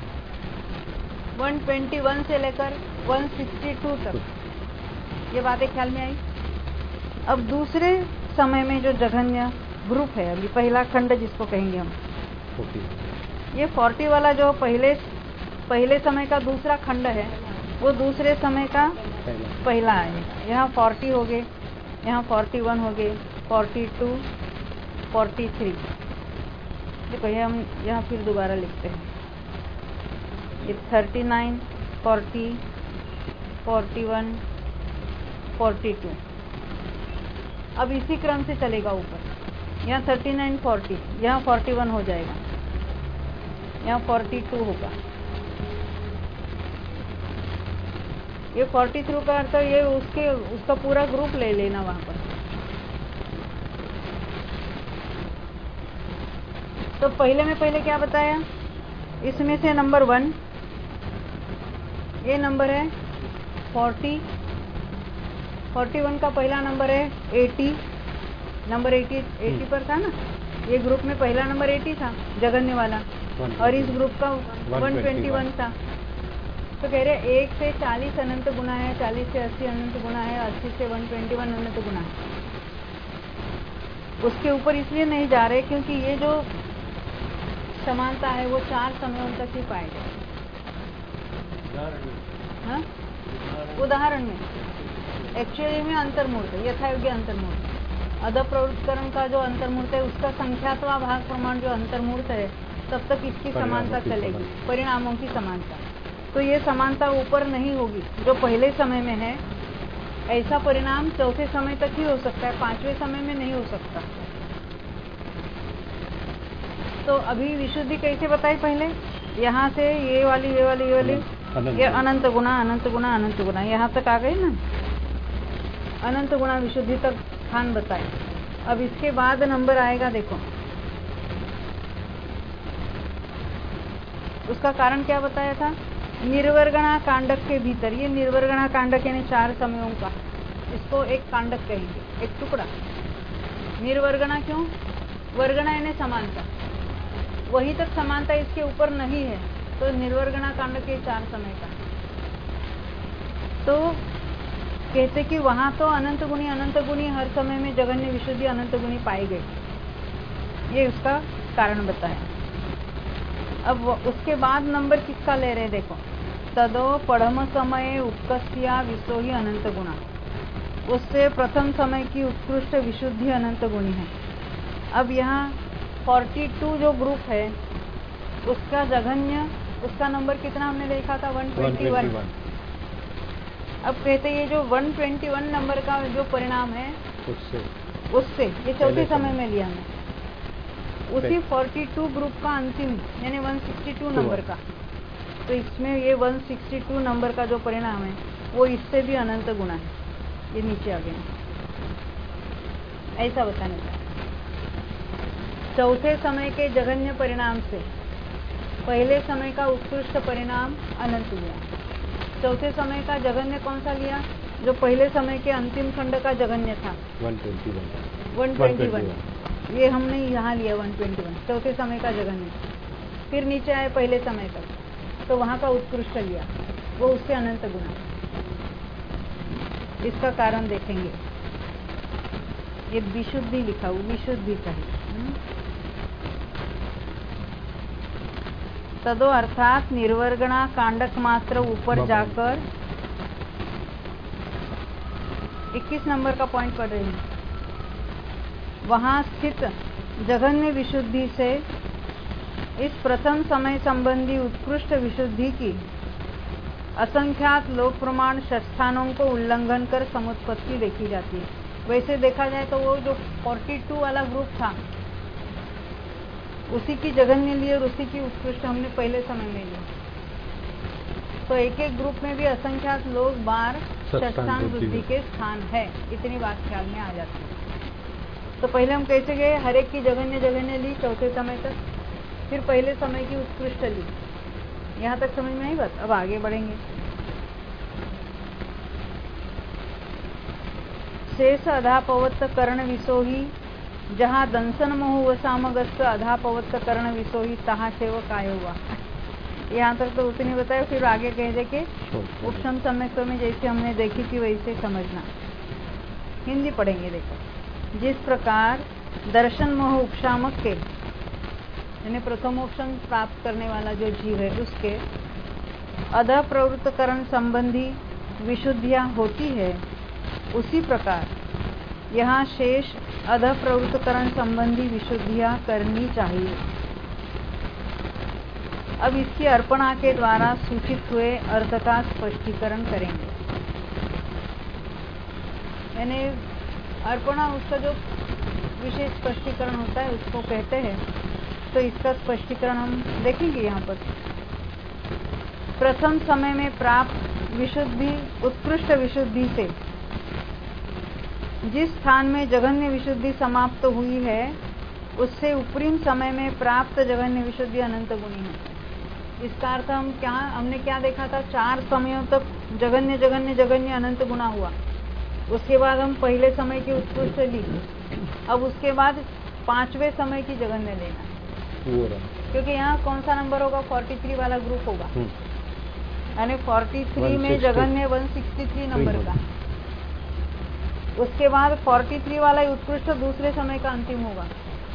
121 से लेकर 162 तक। ये बातें ख्याल में आई। अब दूसरे समय में जो जघन्य ग्रुप है, अभी पहला खंड जिसको कहेंगे हम, ये 40 वाला जो पहले समय का दूसरा खंड है, वो दूसरे समय का पहला आएगा। यहाँ 40 हो गए, यहाँ 41 हो गए, 42, 43। देखो ये हम यहाँ फिर दोबारा लिखते हैं, ये 39, 40, 41, 42। अब इसी क्रम से चलेगा ऊपर। यहाँ 39, 40, यहाँ 41 हो जाएगा, यहाँ 42 होगा। ये 43 का अर्थ ये उसका पूरा ग्रुप ले लेना वहां पर। तो पहले क्या बताया, इसमें से नंबर 1, ये नंबर है 40, 41 का पहला नंबर है 80, नंबर 80 पर था ना, ये ग्रुप में पहला नंबर 80 था जघन्य वाला, और इस ग्रुप का 121 था। तो कह रहे 1 से 40 अनंत गुना है, 40 से 80 अनंत गुना है, 80 से 121 अनंत गुना है। उसके ऊपर इसलिए नहीं जा रहे क्योंकि ये जो समानता है वो 4 समयों तक ही पाए गए। उदाहरण में एक्चुअली में अंतर्मूर्त, यथायोग्य अंतर्मूर्त, अध प्रवृत्तकरण का जो अंतर्मूर्त है उसका संख्यात्वा भाग प्रमाण जो अंतर्मूर्त है, तब तक इसकी समानता चलेगी, परिणामों की समानता। तो ये समानता ऊपर नहीं होगी जो पहले समय में है। ऐसा परिणाम चौथे समय तक ही हो सकता है, 5वें समय में नहीं हो सकता। तो अभी विशुद्धि कैसे बताई, पहले यहाँ से ये वाली ये अनंत गुना अनंत गुना अनंत गुना यहाँ तक आ गई ना, अनंत गुना विशुद्धि तक स्थान बताए। अब इसके बाद नंबर आएगा, देखो उसका कारण क्या बताया था, निर्वर्गणा कांडक के भीतर। ये निर्वर्गणा कांडक यानी 4 समयों का, इसको एक कांडक कहेंगे, एक टुकड़ा। निर्वर्गणा क्यों, वर्गणा यानी समानता, वहीं तक समानता इसके ऊपर नहीं है, तो निर्वर्गणा कांडक के 4 समय का। तो कहते कि वहां तो अनंत गुणी हर समय में जघन्य विशुद्धि अनंत गुणी पाई गई, ये उसका कारण बताया। अब उसके बाद नंबर किसका ले रहे, देखो तदो पढ़म समय उत्कर्षया विशोही अनंत गुणा, उससे प्रथम समय की उत्कृष्ट विशुद्धि अनंत गुणी है। अब यहाँ 42 जो ग्रुप है उसका जघन्य, उसका नंबर कितना हमने देखा था, 121। अब कहते ये जो 121 नंबर का जो परिणाम है उससे ये चौथे समय में लिया हमने, उसी 42 ग्रुप का अंतिम यानी 162 नंबर का। तो इसमें ये 162 नंबर का जो परिणाम है वो इससे भी अनंत गुना है, ये नीचे आ गया। ऐसा बताने का चौथे समय के जघन्य परिणाम से पहले समय का उत्कृष्ट परिणाम अनंत लिया। चौथे समय का जघन्य कौन सा लिया, जो पहले समय के अंतिम खंड का जघन्य था 121। ये हमने यहाँ लिया 121, चौथे समय का जघन्य। फिर नीचे आए पहले समय तक, तो वहां का उत्कृष्ट लिया, वो उससे अनंत गुना। इसका कारण देखेंगे, ये विशुद्धि लिखा हुआ, विशुद्धि चाहिए। तदो अर्थात निर्वर्गणा कांडक मात्र ऊपर जाकर 21 नंबर का पॉइंट पढ़ रही हूँ। वहां स्थित जघन्य विशुद्धि से इस प्रथम समय संबंधी उत्कृष्ट विशुद्धि की असंख्यात लोक प्रमाण षष्ठानों को उल्लंघन कर समुत्पत्ति देखी जाती है। वैसे देखा जाए तो वो जो 42 वाला ग्रुप था उसी की जघन्य ली और उसी की उत्कृष्ट हमने पहले समय में ली। तो एक एक ग्रुप में भी असंख्यात लोग बार षष्ठान वृद्धि के स्थान है, इतनी बात ख्याल में आ जाती है। तो पहले हम कैसे गए, हर एक की जघन्य ली चौथे समय तक, फिर पहले समय की उत्कृष्ट ली। यहाँ तक समझ में आई बात। अब आगे बढ़ेंगे। शेष अधापवत्त कर्ण विसोही जहाँ दंसन मोह व सामगस्त अधापवत्त कर्ण विसोही तहा सेव काय हुआ। यहाँ तक तो उतनी बताया, फिर आगे कह दे के उपशम सम्यक में जैसे हमने देखी थी वैसे समझना। हिंदी पढ़ेंगे। देखो, जिस प्रकार दर्शन मोह उपशामक के यानी प्रथमोपशम प्राप्त करने वाला जो जीव है उसके अधः प्रवृत्तकरण संबंधी विशुद्धियां होती है, उसी प्रकार यहाँ शेष अधः प्रवृत्तकरण संबंधी विशुद्धियां करनी चाहिए। अब इसकी अर्पणा के द्वारा सूचित हुए अर्थ का स्पष्टीकरण करेंगे। यानी अर्पणा उसका जो विशेष स्पष्टीकरण होता है उसको कहते हैं। तो इसका स्पष्टीकरण हम देखेंगे यहाँ पर। प्रथम समय में प्राप्त विशुद्धि उत्कृष्ट विशुद्धि से जिस स्थान में जघन्य विशुद्धि समाप्त हुई है उससे उपरिम समय में प्राप्त जघन्य विशुद्धि अनंत गुणी है। इसका अर्थ हमने क्या देखा था, 4 समयों तक जघन्य जघन्य जघन्य अनंत गुना हुआ। उसके बाद हम पहले समय की उत्कृष्ट ली। अब उसके बाद 5वें समय की जघन्य लेना, क्योंकि यहाँ कौन सा नंबर होगा, 43 वाला ग्रुप होगा। यानी 43 में जघन्य 163 नंबर का। उसके बाद 43 वाला उत्कृष्ट दूसरे समय का अंतिम होगा।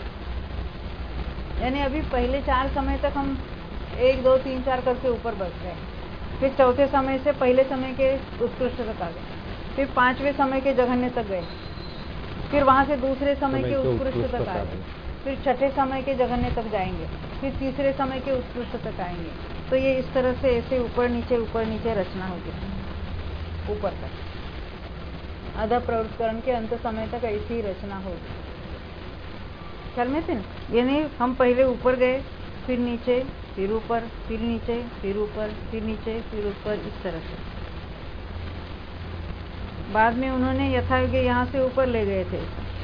यानी अभी पहले 4 समय तक हम 1 2 3 4 करके ऊपर बढ़ गए, फिर चौथे समय से पहले समय के उत्कृष्ट तक आ गए, फिर 5वें समय के जघन्य तक गए, फिर वहां से दूसरे समय के उत्कृष्ट तक आ गए, फिर छठे समय के जघन्य तक जाएंगे, फिर तीसरे समय के उत्कृष्ट तक आएंगे। तो ये इस तरह से ऐसे ऊपर नीचे रचना होगी ऊपर तक। अधः प्रवृत्तकरण के अंत समय तक ऐसी ही रचना होगी। ख्याल में थे ना। यानी हम पहले ऊपर गए, फिर नीचे, फिर ऊपर, फिर नीचे, फिर ऊपर, फिर नीचे, फिर ऊपर, इस तरह से। बाद में उन्होंने यथायोग्य यहाँ से ऊपर ले गए थे।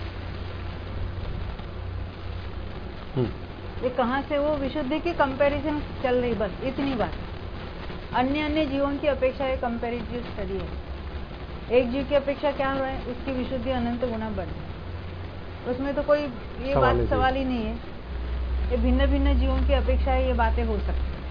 ये कहाँ से, वो विशुद्धि की कंपैरिजन चल रही, बस इतनी बात। अन्य जीवों की अपेक्षा ये कंपैरिटिव स्टडी है। एक जीव की अपेक्षा क्या हो रहा है, उसकी विशुद्धि अनंत गुना बढ़, उसमें तो कोई ये बात सवाल ही नहीं है। ये भिन्न भिन्न जीवों की अपेक्षा ये बातें हो सकती है।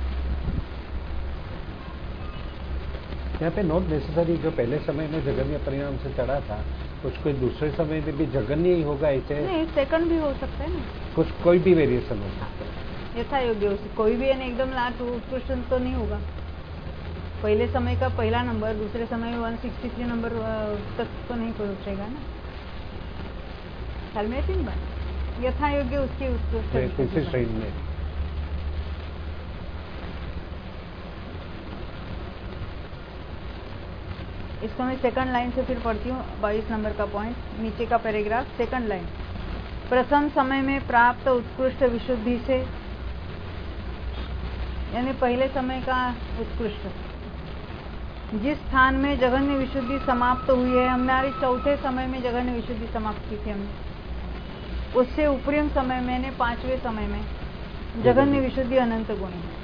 यहाँ पे नॉट नेसेसरी जो पहले समय में जघन्य परिणाम से चढ़ा था उसको दूसरे समय में भी जघन्य ही होगा, ऐसे नहीं, सेकंड भी हो सकता है ना, कुछ कोई भी वेरिएशन हो सकता है। यथा योग्य कोई भी एकदम लास्ट उत्कृष्ट तो नहीं होगा। पहले समय का पहला नंबर दूसरे समय में 163 नंबर तक तो नहीं पहुंचेगा ना। ख्याल में तीन बार यथा योग्य उसकी उत्कृष्ट श्रेणी में। इसको मैं सेकंड लाइन से फिर पढ़ती हूँ। 22 नंबर का पॉइंट, नीचे का पैराग्राफ, सेकंड लाइन। प्रथम समय में प्राप्त उत्कृष्ट विशुद्धि से, यानी पहले समय का उत्कृष्ट, जिस स्थान में जघन्य विशुद्धि समाप्त हुई है, हमारी चौथे समय में जघन्य विशुद्धि समाप्त की थी हमने, उससे उपरिम समय में, यानी 5वें समय में जघन्य विशुद्धि अनंत गुणी है।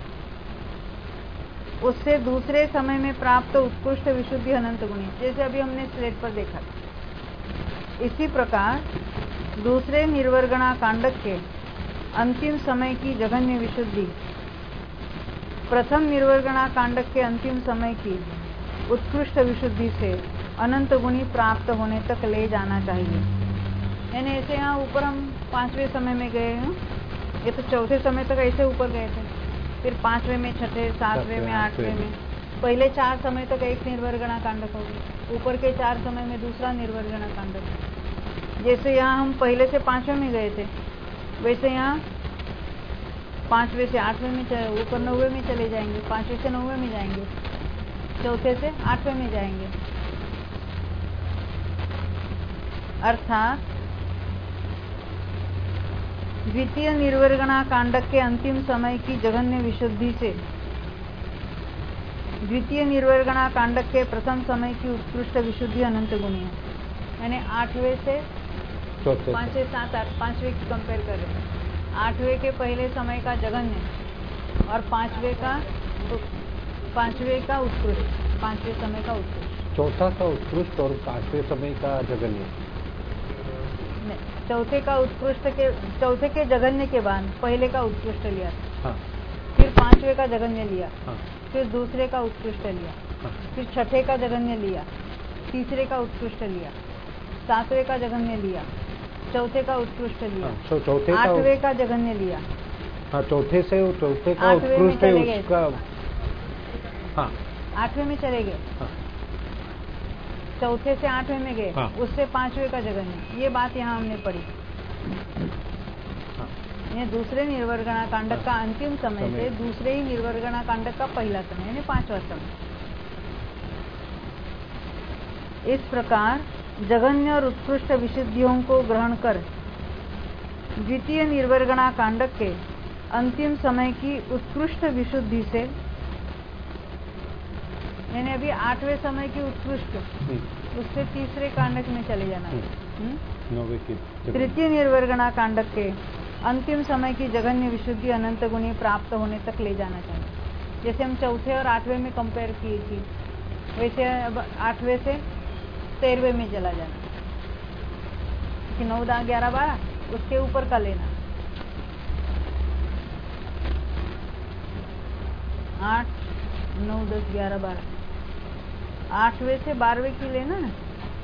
उससे दूसरे समय में प्राप्त उत्कृष्ट विशुद्धि अनंत गुणी, जैसे अभी हमने स्लेट पर देखा था। इसी प्रकार दूसरे निर्वर्गणा कांडक के अंतिम समय की जघन्य विशुद्धि प्रथम निर्वर्गणा कांडक के अंतिम समय की उत्कृष्ट विशुद्धि से अनंत गुणी प्राप्त होने तक ले जाना चाहिए। यानी ऐसे यहाँ ऊपर हम 5वें समय में गए हैं, ये तो चौथे समय तक ऐसे ऊपर गए थे, फिर 5वें में, छठे, 7वें में, 8वें में। पहले 4 समय तक एक निर्वर्गणा कांडक होगी, ऊपर के 4 समय में दूसरा निर्वर्गणा कांडक। जैसे यहाँ हम पहले से 5वें में गए थे, वैसे यहाँ 5वें से 8वें में, ऊपर 9वें में चले जाएंगे, 5वें से 9वें में जाएंगे, चौथे से 8वें में जाएंगे। अर्थात द्वितीय निर्वर्गणा कांडक के अंतिम समय की जघन्य विशुद्धि से द्वितीय निर्वर्गणा कांडक के प्रथम समय की उत्कृष्ट विशुद्धि अनंत गुणी है। यानी 8वें से 5वें, 7, 8, 5वें की कंपेयर कर रहे हैं। 8वें के पहले समय का जघन्य और 5वें का उत्कृष्ट, 5वें समय का उत्कृष्ट। चौथा का उत्कृष्ट और 5वें समय का जघन्य। चौथे का उत्कृष्ट के, चौथे के जघन्य के बाद पहले का उत्कृष्ट लिया, हाँ। फिर 5वें का जघन्य लिया, हाँ। फिर दूसरे का उत्कृष्ट लिया, हाँ। फिर छठे का जघन्य लिया, तीसरे का उत्कृष्ट लिया, 7वें का जघन्य लिया, चौथे का उत्कृष्ट लिया, हाँ। चौथे 8वें का जघन्य लिया। हाँ, चौथे का उत्कृष्ट है उसका। हाँ, 8वें में चले गए, हाँ। चौथे से 8वें में गए, हाँ। उससे 5वें का जघन्य। ये बात यहाँ हमने पढ़ी। हाँ। ये दूसरे निर्वर्गणा कांडक का अंतिम समय से दूसरे ही निर्वर्गणा कांडक का पहला समय, यानी 5वां समय। इस प्रकार जघन्य और उत्कृष्ट विशुद्धियों को ग्रहण कर द्वितीय निर्वर्गणा कांडक के अंतिम समय की उत्कृष्ट विशुद्धि से, यानी अभी 8वें समय की उत्कृष्ट, उससे तीसरे कांडक में चले जाना। 9वें की तृतीय निर्वर्गणा कांडक के अंतिम समय की जघन्य विशुद्धि अनंत गुणी प्राप्त होने तक ले जाना चाहिए। जैसे हम चौथे और 8वें में कंपेयर की थी, वैसे अब 8वें से 13वें में चला जाना कि 9, 10, 11, 12 उसके ऊपर का लेना। 8, 9, 10, 11, 12 8वें से 12वें की लेना ना।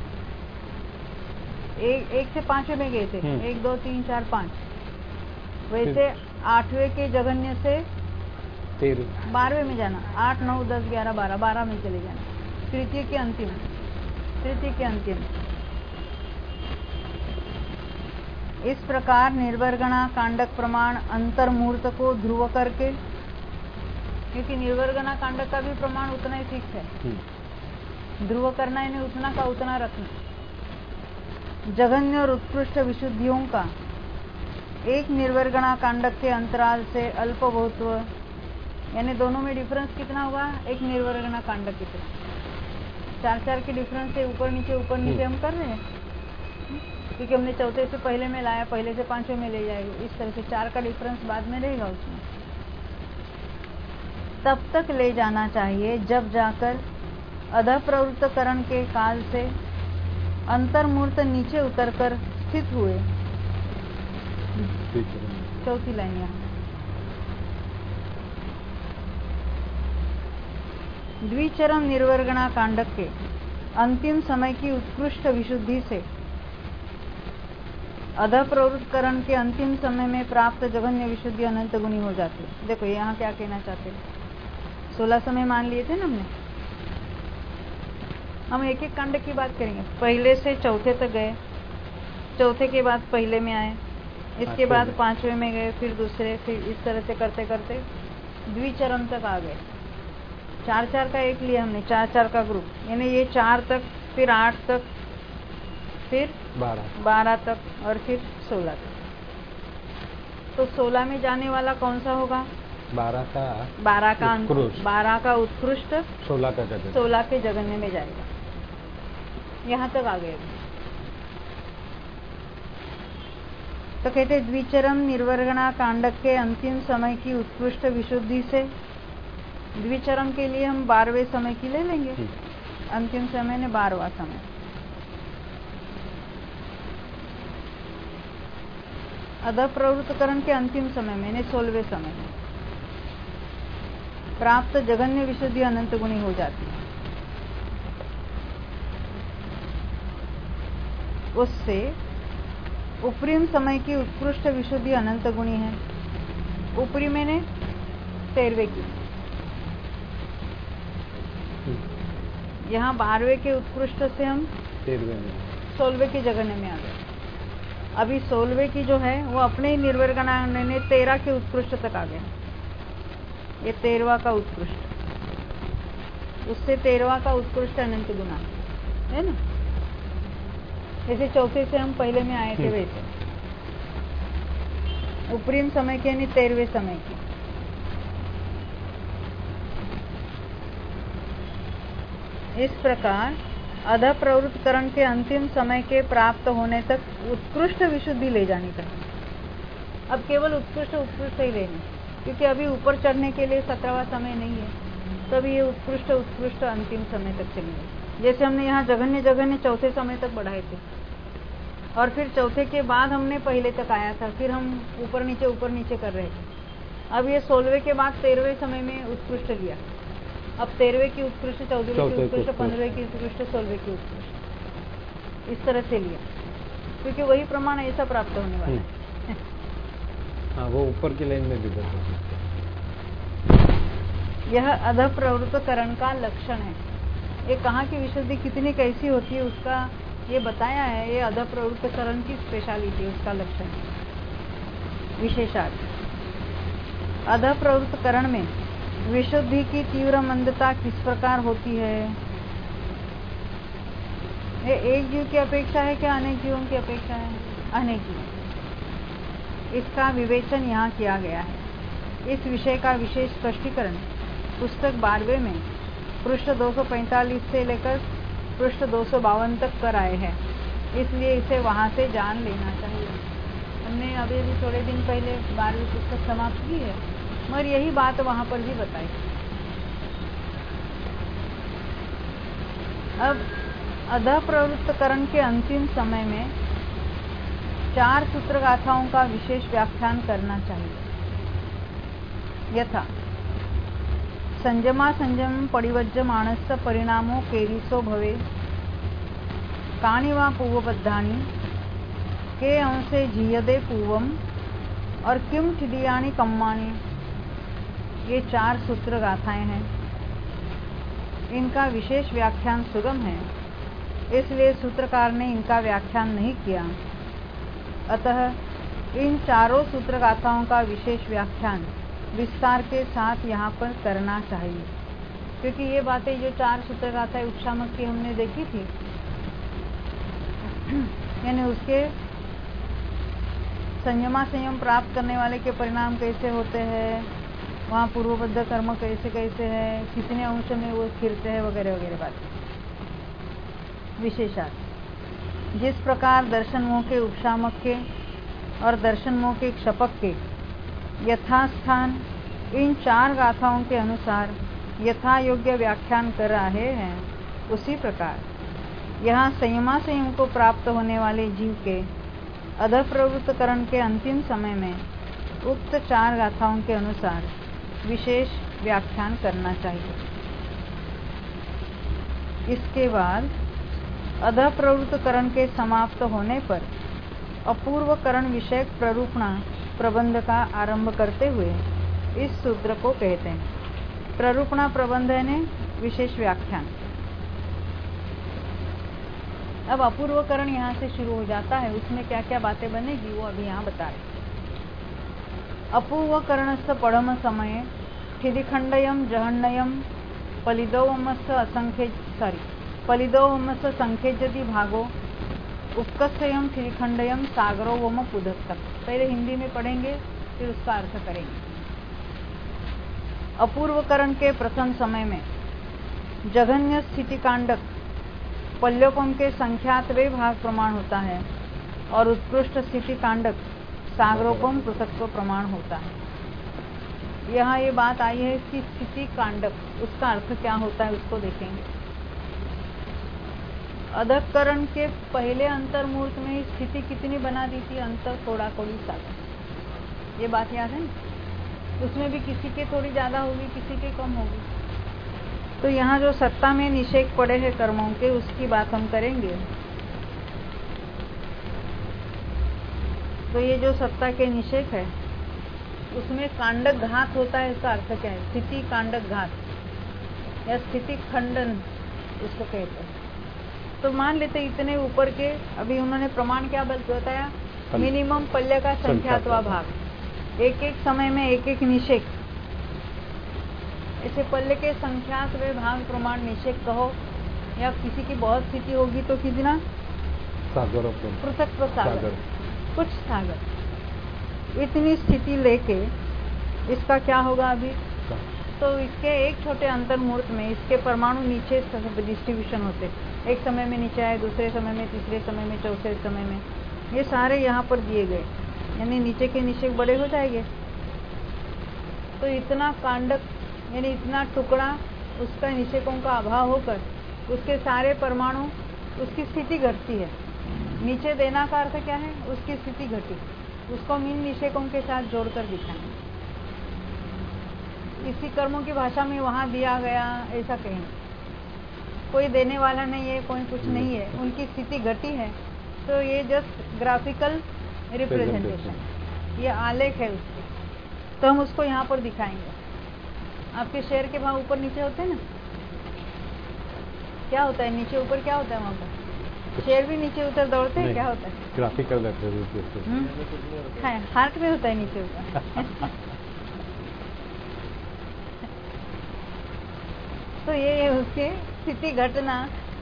1 से 5वें में गए थे, 1, 2, 3, 4, 5, वैसे 8वें के जघन्य से 12वें में जाना। 8, 9, 10, 11, 12 में चले जाना। तृतीय के अंतिम। इस प्रकार निर्वर्गणा कांडक प्रमाण अंतर्मूर्त को ध्रुव करके, क्योंकि निर्वर्गणा कांडक का भी प्रमाण उतना ही फिक्स है, ध्रुव करना यानी उतना का उतना रखना। जघन्य और उत्कृष्ट विशुद्धियों का एक निर्वर्गणा कांडक के अंतराल से अल्प बहुत्व, यानी दोनों में डिफरेंस कितना होगा? एक निर्वर्गणा कांडक की तरह 4 के डिफरेंस से ऊपर नीचे हम कर रहे हैं, क्योंकि हमने चौथे से पहले में लाया, पहले से 5वें में ले जाएगा। इस तरह से 4 का डिफरेंस बाद में रहेगा उसमें। तब तक ले जाना चाहिए जब जाकर अधः प्रवृत्तकरण के काल से अंतर्मूर्त नीचे उतरकर स्थित हुए। चौथी लाइन यहाँ, द्विचरम निर्वर्गणा कांडक के अंतिम समय की उत्कृष्ट विशुद्धि से अधः प्रवृत्तकरण के अंतिम समय में प्राप्त जघन्य विशुद्धि अनंत गुणी हो जाती है। देखो यहाँ क्या कहना चाहते हैं। 16 समय मान लिए थे ना हमने। हम एक एक कांड की बात करेंगे। पहले से चौथे तक गए, चौथे के बाद पहले में आए, इसके बाद 5वें में गए, फिर दूसरे, फिर इस तरह से करते करते द्विचरम तक आ गए। 4 का एक लिया हमने, 4 का ग्रुप, यानी ये 4 तक, फिर 8 तक, फिर 12 तक और फिर 16 तक। तो 16 में जाने वाला कौन सा होगा? 12 का उत्कृष्ट, 16 के जघन्य में जाएगा। यहाँ तक आ गए। तो कहते द्विचरम निर्वर्गणा कांडक के अंतिम समय की उत्कृष्ट विशुद्धि से, द्विचरम के लिए हम 12वें समय की ले लेंगे, अंतिम समय ने 12वां समय। अधः प्रवृत्तकरण के अंतिम समय में, यानी 16वें समय में प्राप्त जघन्य विशुद्धि अनंत गुणी हो जाती है। उससे ऊपरी समय की उत्कृष्ट विशुद्धि अनंत गुणी है। ऊपरी मैंने 13वें की, यहाँ 12वें के उत्कृष्ट से हम 16वें की जगन्य में आ गए। अभी 16वें की जो है वो अपने ही निर्वर्गणान्य ने 13 के उत्कृष्ट तक आ गया। ये 13वां का उत्कृष्ट, उससे 13वां का उत्कृष्ट अनंत गुना है ना। जैसे चौथे से हम पहले में आए थे वैसे उपरिम समय के यानी 13वें समय की। इस प्रकार अध प्रवृत्तकरण के अंतिम समय के प्राप्त होने तक उत्कृष्ट विशुद्धि ले जानी चाहिए। अब केवल उत्कृष्ट ही लेनी, क्योंकि अभी ऊपर चढ़ने के लिए 17वां समय नहीं है, तभी ये उत्कृष्ट अंतिम समय तक चलेंगे। जैसे हमने यहाँ जघन्य चौथे समय तक बढ़ाए थे, और फिर चौथे के बाद हमने पहले तक आया था, फिर हम ऊपर नीचे कर रहे थे। अब ये 16वें के बाद 13वें समय में उत्कृष्ट लिया। अब 13वें की उत्कृष्ट, 14वें की उत्कृष्ट, 15वें की उत्कृष्ट, 16वें की उत्कृष्ट, इस तरह से लिया, क्योंकि वही प्रमाण ऐसा प्राप्त होने वाला है। हाँ, वो ऊपर की लाइन में भी बता। यह अध प्रवृत्तकरण का लक्षण है। ये कहाँ की विशुद्धि कितनी कैसी होती है उसका ये बताया है। ये अध प्रवृत्तकरण की स्पेशलिटी, उसका लक्षण, विशेषार्थ। अध प्रवृत्तकरण में विशुद्धि की तीव्र मंदता किस प्रकार होती है? ये एक जीव की अपेक्षा है क्या अनेक जीवों की अपेक्षा है? अनेक जीव। इसका विवेचन यहाँ किया गया है। इस विषय का विशेष स्पष्टीकरण पुस्तक 12वें में पृष्ठ 245 से लेकर पृष्ठ 252 तक कर आए हैं, इसलिए इसे वहां से जान लेना चाहिए। हमने अभी थोड़े दिन पहले 12वीं पुस्तक समाप्त की है, मगर यही बात वहां पर भी बताई। अब अध प्रवृत्तकरण के अंतिम समय में 4 सूत्र गाथाओं का विशेष व्याख्यान करना चाहिए। यथा संयमा संयम परिवज्यमाणस्य परिणामो केरिसो भवे, कानि वा पूर्वबद्धानि के अंशे जीयते पूर्वम, और किम ठिदियानि कम्मानि। ये 4 सूत्र गाथाएं हैं। इनका विशेष व्याख्यान सुगम है, इसलिए सूत्रकार ने इनका व्याख्यान नहीं किया। अतः इन चारों सूत्र गाथाओं का विशेष व्याख्यान विस्तार के साथ यहाँ पर करना चाहिए, क्योंकि ये बातें जो 4 सूत्र गाथाएं उपशामक की हमने देखी थी, यानी उसके संयमा संयम प्राप्त करने वाले के परिणाम कैसे होते हैं, वहाँ पूर्वबद्ध कर्म कैसे कैसे है, कितने अंश में वो स्थिरते हैं, वगैरह वगैरह बात। विशेषार्थ, जिस प्रकार दर्शन मोह के उपशामक के और दर्शन मोह के क्षपक के यथास्थान इन 4 गाथाओं के अनुसार यथा योग्य व्याख्यान कर रहे हैं, उसी प्रकार यहाँ संयमा संयम को प्राप्त होने वाले जीव के अध प्रवृत्तकरण के अंतिम समय में उक्त 4 गाथाओं के अनुसार विशेष व्याख्यान करना चाहिए। इसके बाद अध प्रवृत्तकरण के समाप्त होने पर अपूर्वकरण विषयक प्ररूपणा प्रबंध का आरंभ करते हुए इस सूत्र को कहते हैं। प्ररूपणा प्रबंध ने विशेष व्याख्यान। अब अपूर्वकरण यहाँ से शुरू हो जाता है, उसमें क्या क्या बातें बनेगी वो अभी यहाँ बता रहे। अपूर्वकरणस्य पढ़म समये ठिदिखंडयम जहन्नयम पलिदोवमस्य संख्येजति भागो उपकस्ययम ठिदिखंडयम सागरो वम पुदत्तक। पहले हिंदी में पढ़ेंगे, फिर उसका अर्थ करेंगे। अपूर्वकरण के प्रथम समय में जघन्य स्थिति कांडक पल्योपम के संख्यात्वे भाग प्रमाण होता है, और उत्कृष्ट स्थिति कांडक सागरोपम पृथक्व प्रमाण होता है। यहाँ ये बात आई है कि स्थिति कांडक, उसका अर्थ क्या होता है उसको देखेंगे। अधकरण के पहले अंतर्मूर्त में स्थिति कितनी बना दी थी? अंतर थोड़ा थोड़ी सागर, ये बात याद है। उसमें भी किसी के थोड़ी ज्यादा होगी, किसी के कम होगी। तो यहाँ जो सत्ता में निषेध पड़े हैं कर्मों के, उसकी बात हम करेंगे। तो ये जो सत्ता के निषेध है, उसमें कांडक घात होता है, इसका अर्थ क्या है? स्थिति कांडक घात या स्थिति खंडन इसको कहते हैं। तो मान लेते इतने ऊपर के, अभी उन्होंने प्रमाण क्या बताया? मिनिमम पल्य का संख्यात्वा भाग, एक एक समय में एक एक निषेक, ऐसे पल्य के संख्यात्वे भाग प्रमाण निषेक कहो, या किसी की बहुत स्थिति होगी तो कितना सागर, पृथक सागर, कुछ सागर, इतनी स्थिति लेके इसका क्या होगा अभी? तो इसके एक छोटे अंतर्मुहूर्त में इसके परमाणु नीचे डिस्ट्रीब्यूशन होते, एक समय में नीचे आए, दूसरे समय में, तीसरे समय में, चौथे समय में, ये सारे यहाँ पर दिए गए, यानी नीचे के निषेक बड़े हो जाएंगे। तो इतना कांडक यानी इतना टुकड़ा उसका निषेकों का अभाव होकर उसके सारे परमाणु, उसकी स्थिति घटती है। नीचे देना का अर्थ क्या है? उसकी स्थिति घटी, उसको इन निषेकों के साथ जोड़कर दिखाएंगे। इसी कर्मों की भाषा में वहां दिया गया ऐसा कहें, कोई देने वाला नहीं है, कोई कुछ नहीं है, उनकी स्थिति घटी है। तो ये जस्ट ग्राफिकल रिप्रेजेंटेशन, ये आलेख है उसके, तो हम उसको यहाँ पर दिखाएंगे। आपके शेयर के भाव ऊपर नीचे होते हैं ना, क्या होता है नीचे ऊपर, क्या होता है वहाँ पर? शेयर भी नीचे ऊपर दौड़ते हैं, क्या होता है? ग्राफिकल हार्ट में होता है नीचे ऊपर। तो ये उसकी स्थिति घटना,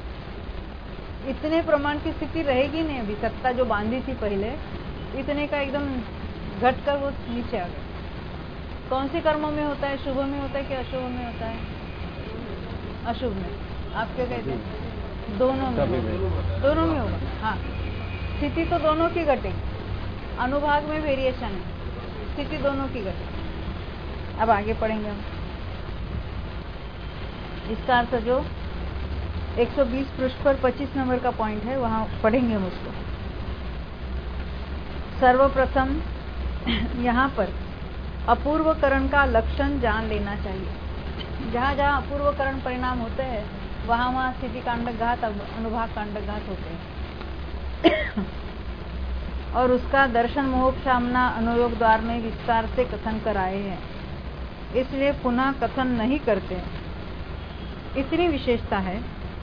इतने प्रमाण की स्थिति रहेगी नहीं। अभी सत्ता जो बांधी थी पहले, इतने का एकदम घटकर वो नीचे आ गया। कौन से कर्मों में होता है? शुभ में होता है कि अशुभ में होता है? अशुभ में। आप क्या कहते हैं? दोनों में, दोनों में होगा। हाँ, स्थिति तो दोनों की घटेगी, अनुभाग में वेरिएशन है, स्थिति दोनों की घटेगी। अब आगे पढ़ेंगे हम इसका अर्थ, जो 120 पृष्ठ पर 25 नंबर का पॉइंट है, वहां पढ़ेंगे हम उसको। सर्वप्रथम यहाँ पर अपूर्वकरण का लक्षण जान लेना चाहिए। जहाँ जहाँ अपूर्वकरण परिणाम होते हैं, वहाँ वहाँ स्थिति कांडक घात, अनुभाग कांडक घात होते हैं। और उसका दर्शन मोक्षामना अनुयोग द्वार में विस्तार से कथन कराए हैं, इसलिए पुनः कथन नहीं करते। इतनी विशेषता है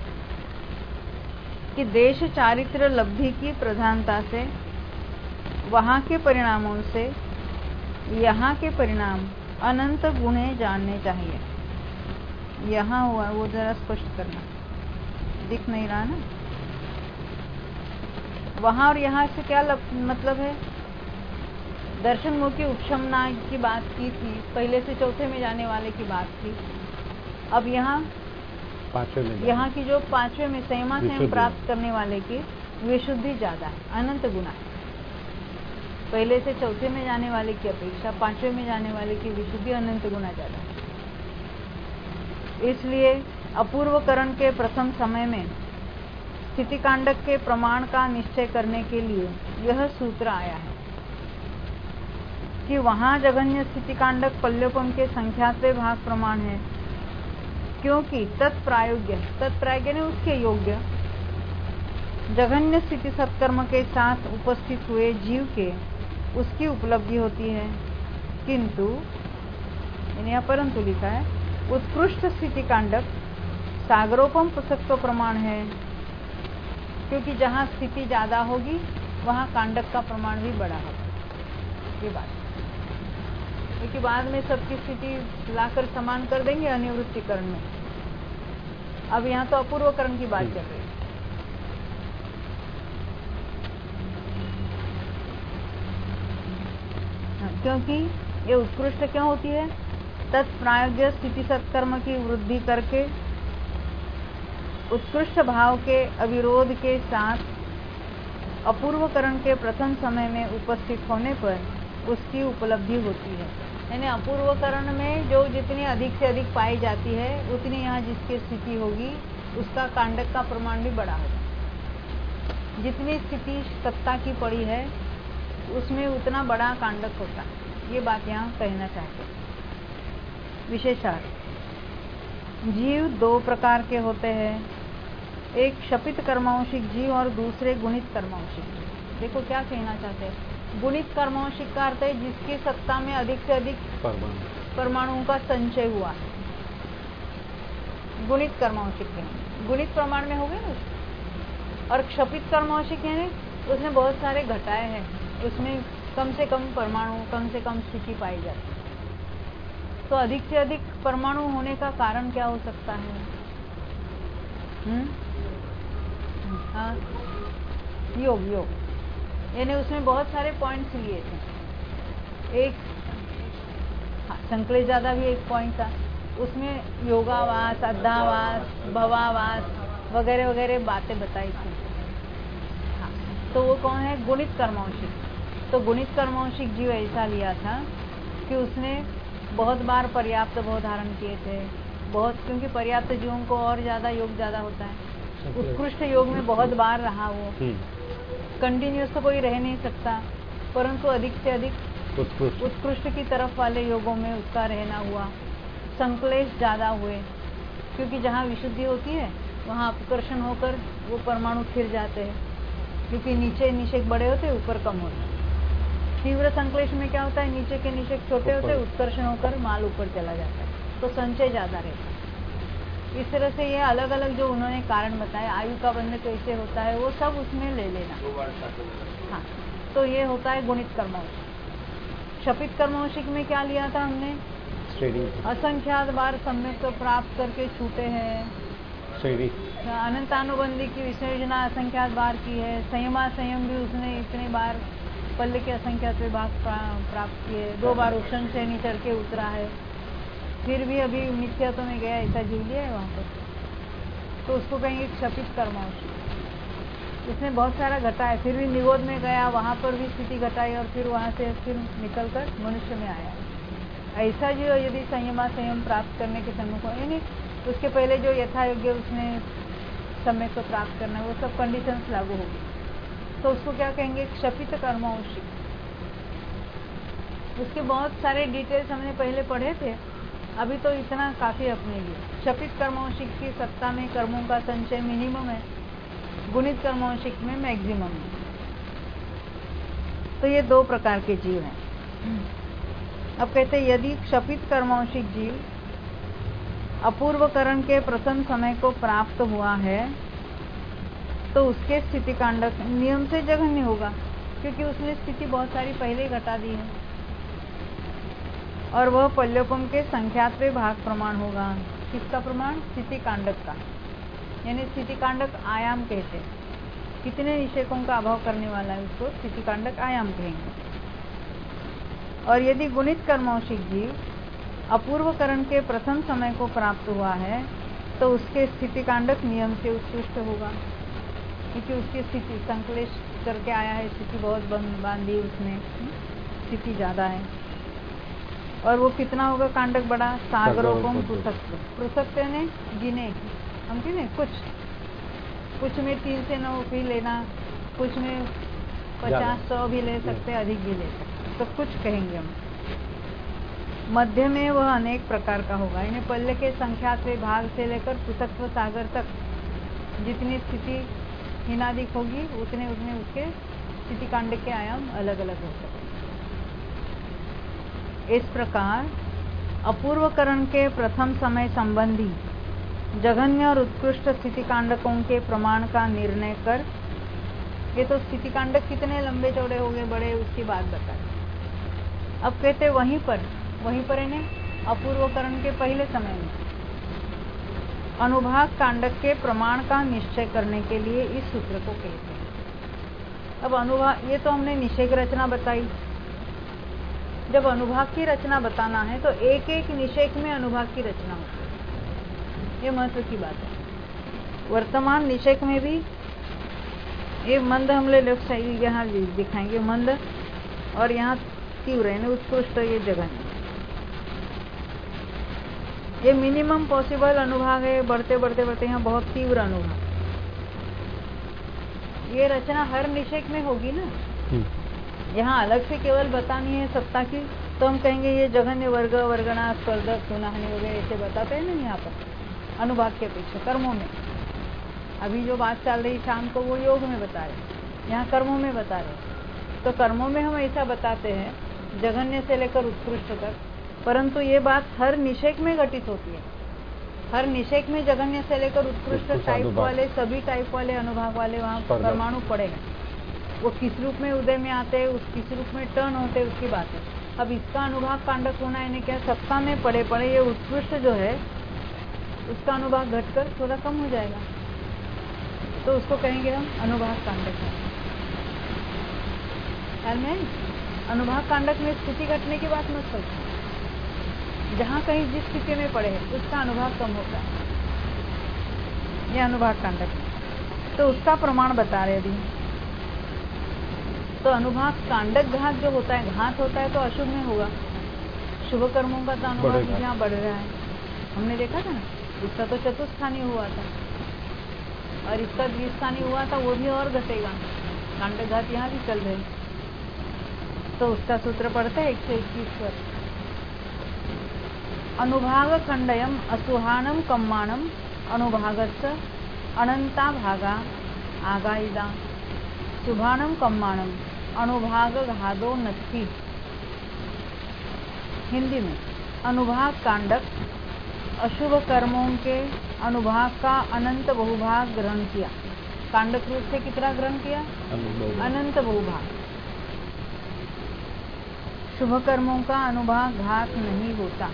कि देश चारित्र लब्धि की प्रधानता से वहाँ के परिणामों से यहाँ के परिणाम अनंत गुणे जानने चाहिए। यहाँ हुआ वो जरा स्पष्ट करना, दिख नहीं रहा ना? वहाँ और यहाँ से क्या मतलब है? दर्शन मुखी उपशमना की बात की थी, पहले से चौथे में जाने वाले की बात थी। अब यहाँ पांचवें में, यहाँ की जो पांचवें में संयमा संयम प्राप्त करने वाले की विशुद्धि ज्यादा है, अनंत गुना है। पहले से चौथे में जाने वाले की अपेक्षा पांचवें में जाने वाले की विशुद्धि अनंत गुना ज्यादा है। इसलिए अपूर्वकरण के प्रथम समय में स्थिति कांडक के प्रमाण का निश्चय करने के लिए यह सूत्र आया है कि वहां जघन्य स्थिति कांडक पल्योपम के संख्यात्वे भाग प्रमाण है, क्योंकि तत्प्रायोग्य ने उसके योग्य जघन्य स्थिति सत्कर्म के साथ उपस्थित हुए जीव के उसकी उपलब्धि होती है। किंतु यहाँ परंतु लिखा है, उत्कृष्ट स्थिति कांडक सागरोपम पुस्तक प्रमाण है, क्योंकि जहाँ स्थिति ज्यादा होगी वहाँ कांडक का प्रमाण भी बड़ा होगा। ये बात, क्योंकि बाद में सबकी स्थिति लाकर समान कर देंगे अनिवृत्तिकरण में। अब यहाँ तो अपूर्वकरण की बात चल रही है। क्योंकि ये उत्कृष्ट क्यों होती है? तत्प्रायोग्य स्थिति सत्कर्म की वृद्धि करके उत्कृष्ट भाव के अविरोध के साथ अपूर्वकरण के प्रथम समय में उपस्थित होने पर उसकी उपलब्धि होती है। यानी अपूर्वकरण में जो जितनी अधिक से अधिक पाई जाती है, उतनी यहाँ जिसकी स्थिति होगी उसका कांडक का प्रमाण भी बड़ा होगा। जितनी स्थिति सत्ता की पड़ी है उसमें उतना बड़ा कांडक होता है। ये बात यहाँ कहना चाहते हैं। विशेषार्थ, जीव दो प्रकार के होते हैं, एक क्षपित कर्मांशिक जीव और दूसरे गुणित कर्मांशिक जीव। देखो क्या कहना चाहते हैं, गुणित कर्मौशिक का अर्थ है जिसकी सत्ता में अधिक से अधिक परमाणुओं का संचय हुआ है। गुणित कर्मौशिक है, गुणित प्रमाण में हो गए ना। और क्षपित कर्मौशिक है उसमें बहुत सारे घटाए हैं, उसमें कम से कम परमाणु, कम से कम स्थिति पाई जाती है। तो अधिक से अधिक परमाणु होने का कारण क्या हो सकता है? हाँ, योग यानी उसमें बहुत सारे पॉइंट्स लिए थे। एक संकलेश ज्यादा भी एक पॉइंट था, उसमें योगावास, अद्धावास, भवावास वगैरह वगैरह बातें बताई थी। हाँ, तो वो कौन है? गुणित कर्मौशिक। तो गुणित कर्मौशिक जीव ऐसा लिया था कि उसने बहुत बार पर्याप्त भाव धारण किए थे, बहुत, क्योंकि पर्याप्त जीवों को और ज्यादा योग ज्यादा होता है। उत्कृष्ट योग में बहुत बार रहा वो, कंटिन्यूस तो कोई रह नहीं सकता, परंतु अधिक से अधिक उत्कृष्ट की तरफ वाले योगों में उसका रहना हुआ। संकलेश ज्यादा हुए, क्योंकि जहाँ विशुद्धि होती है वहाँ अपकर्षण होकर वो परमाणु फिर जाते हैं, क्योंकि नीचे निषेक बड़े होते, ऊपर कम होते। तीव्र संकलेश में क्या होता है? नीचे के निषेक छोटे होते, उत्कर्षण होकर माल ऊपर चला जाता है, तो संचय ज्यादा रहता है। इस तरह से ये अलग अलग जो उन्होंने कारण बताए, आयु का बंध कैसे होता है, वो सब उसमें ले लेना। हाँ, तो ये होता है गुणित कर्मौशिक। क्षपित कर्मौशिक में क्या लिया था हमने? असंख्यात बार सम्यक तो प्राप्त करके छूटे हैं। अनंतानुबंधी की विसर्जना असंख्यात बार की है। संयम भी उसने इतने बार पल्ले के असंख्यात विभाग प्राप्त किए। 2 बार उष्ण से चढ़ के उतरा है, फिर भी अभी मिथ्यात्व में गया, ऐसा जीव लिया है वहां पर, तो उसको कहेंगे क्षपित कर्मौशिक। इसमें बहुत सारा घटा है, फिर भी निरोध में गया, वहां पर भी स्थिति घटाई और फिर वहां से फिर निकलकर मनुष्य में आया। ऐसा जो यदि संयम प्राप्त करने के सम्मुख यानी उसके पहले जो यथा योग्य उसने समय को प्राप्त करना, वो सब कंडीशंस लागू होगी, तो उसको क्या कहेंगे? क्षपित कर्मौशिक। उसके बहुत सारे डिटेल्स हमने पहले पढ़े थे, अभी तो इतना काफी अपने लिए। क्षपित कर्मौशिक की सत्ता में कर्मों का संचय मिनिमम है, गुणित कर्मौशिक में मैक्सिमम है। तो ये 2 प्रकार के जीव हैं। अब कहते हैं यदि क्षपित कर्मौशिक जीव अपूर्वकरण के प्रथम समय को प्राप्त हुआ है तो उसके स्थिति कांडक नियम से जघन्य होगा, क्योंकि उसने स्थिति बहुत सारी पहले ही घटा दी है, और वह पल्योपम के संख्यात्मक भाग प्रमाण होगा। किसका प्रमाण? स्थिति कांडक का, यानी स्थिति कांडक आयाम कहते हैं। कितने निषेकों का अभाव करने वाला है उसको स्थिति कांडक आयाम कहेंगे। और यदि गुणित कर्मौशिक जीव अपूर्वकरण के प्रथम समय को प्राप्त हुआ है तो उसके स्थिति कांडक नियम से उत्कृष्ट होगा, क्योंकि उसकी स्थिति संकलेश करके आया है, स्थिति बहुत बांधी उसने, स्थिति ज्यादा है। और वो कितना होगा कांडक बड़ा? सागरोपम पृथक ने गिने, हम गिने कुछ में 3 से 9 भी लेना, कुछ में 50-100 भी ले सकते, अधिक भी ले सकते, तो कुछ कहेंगे हम। मध्य में वह अनेक प्रकार का होगा, यानी पल्ले के संख्यात्मक भाग से लेकर पृथक्त्व सागर तक जितनी स्थिति हिनादिक होगी उतने उसके स्थिति कांड के आयाम अलग अलग हो सकते। इस प्रकार अपूर्वकरण के प्रथम समय संबंधी जघन्य और उत्कृष्ट स्थिति कांडकों के प्रमाण का निर्णय कर, ये तो स्थिति कांडक कितने लंबे चौड़े हो गए, बड़े, उसकी बात बताए। अब कहते वहीं पर इन्हें अपूर्वकरण के पहले समय में अनुभाग कांडक के प्रमाण का निश्चय करने के लिए इस सूत्र को कहते हैं। अब अनुभाग, ये तो हमने निषेक रचना बताई। जब अनुभाग की रचना बताना है तो एक एक निषेक में अनुभाग की रचना होती है, ये महत्व की बात है। वर्तमान निषेक में भी ये मंद हम लेफ्ट साइड यहाँ दिखाएंगे, मंद, और यहाँ तीव्र है, उत्कृष्ट, ये जगह ये मिनिमम पॉसिबल अनुभाग है। बढ़ते यहाँ बहुत तीव्र अनुभाग। ये रचना हर निषेक में होगी ना, यहाँ अलग से केवल बतानी है सत्ता की, तो हम कहेंगे ये जघन्य वर्ग, वर्गणा, स्पर्धक, सुनाहनी वगैरह ऐसे बताते हैं ना यहाँ पर अनुभाग के अपेक्षा कर्मों में। अभी जो बात चल रही शाम को वो योग में बता रहे, यहाँ कर्मों में बता रहे। तो कर्मों में हम ऐसा बताते हैं जघन्य से लेकर उत्कृष्ट तक, परंतु ये बात हर निषेक में घटित होती है। हर निषेक में जघन्य से लेकर उत्कृष्ट टाइप वाले, सभी टाइप वाले, अनुभाग वाले वहाँ परमाणु पड़ेगा। वो किस रूप में उदय में आते हैं, उस किस रूप में टर्न होते हैं, उसकी बात है। अब इसका अनुभाग कांडक होना यानी क्या, सत्ता में पड़े पड़े ये उत्कृष्ट जो है उसका अनुभाग घटकर थोड़ा कम हो जाएगा, तो उसको कहेंगे हम अनुभाग कांडक है। ख्याल में अनुभाग कांडक में स्थिति घटने की बात मत सोचो। जहाँ कहीं जिस स्थिति में पड़े है उसका अनुभाग कम होता है, ये अनुभाग कांडक है। तो उसका प्रमाण बता रहे अभी। तो अनुभाग कांडक घात जो होता है, घात होता है तो अशुभ में होगा। शुभ कर्मों का तो अनुभाग यहाँ बढ़ रहा है, हमने देखा था ना। इसका तो चतुस्थानी हुआ था और इसका द्विस्थानी हुआ था, वो भी और घटेगा। कांडक घात यहाँ भी चल रहे, तो उसका सूत्र पढ़ते हैं 121 पर। अनुभाग खंडयम असुहानम कम्मानम अनुभागस्य अनंता भागा आगाइदा शुभानम कम्मानम अनुभाग घादो नत्थि। हिंदी में अनुभाग कांडक अशुभ कर्मों के अनुभाग का अनंत बहुभाग ग्रहण किया। कांडक रूप से कितना ग्रहण किया? अनंत बहुभाग। शुभ कर्मों का अनुभाग घात नहीं होता।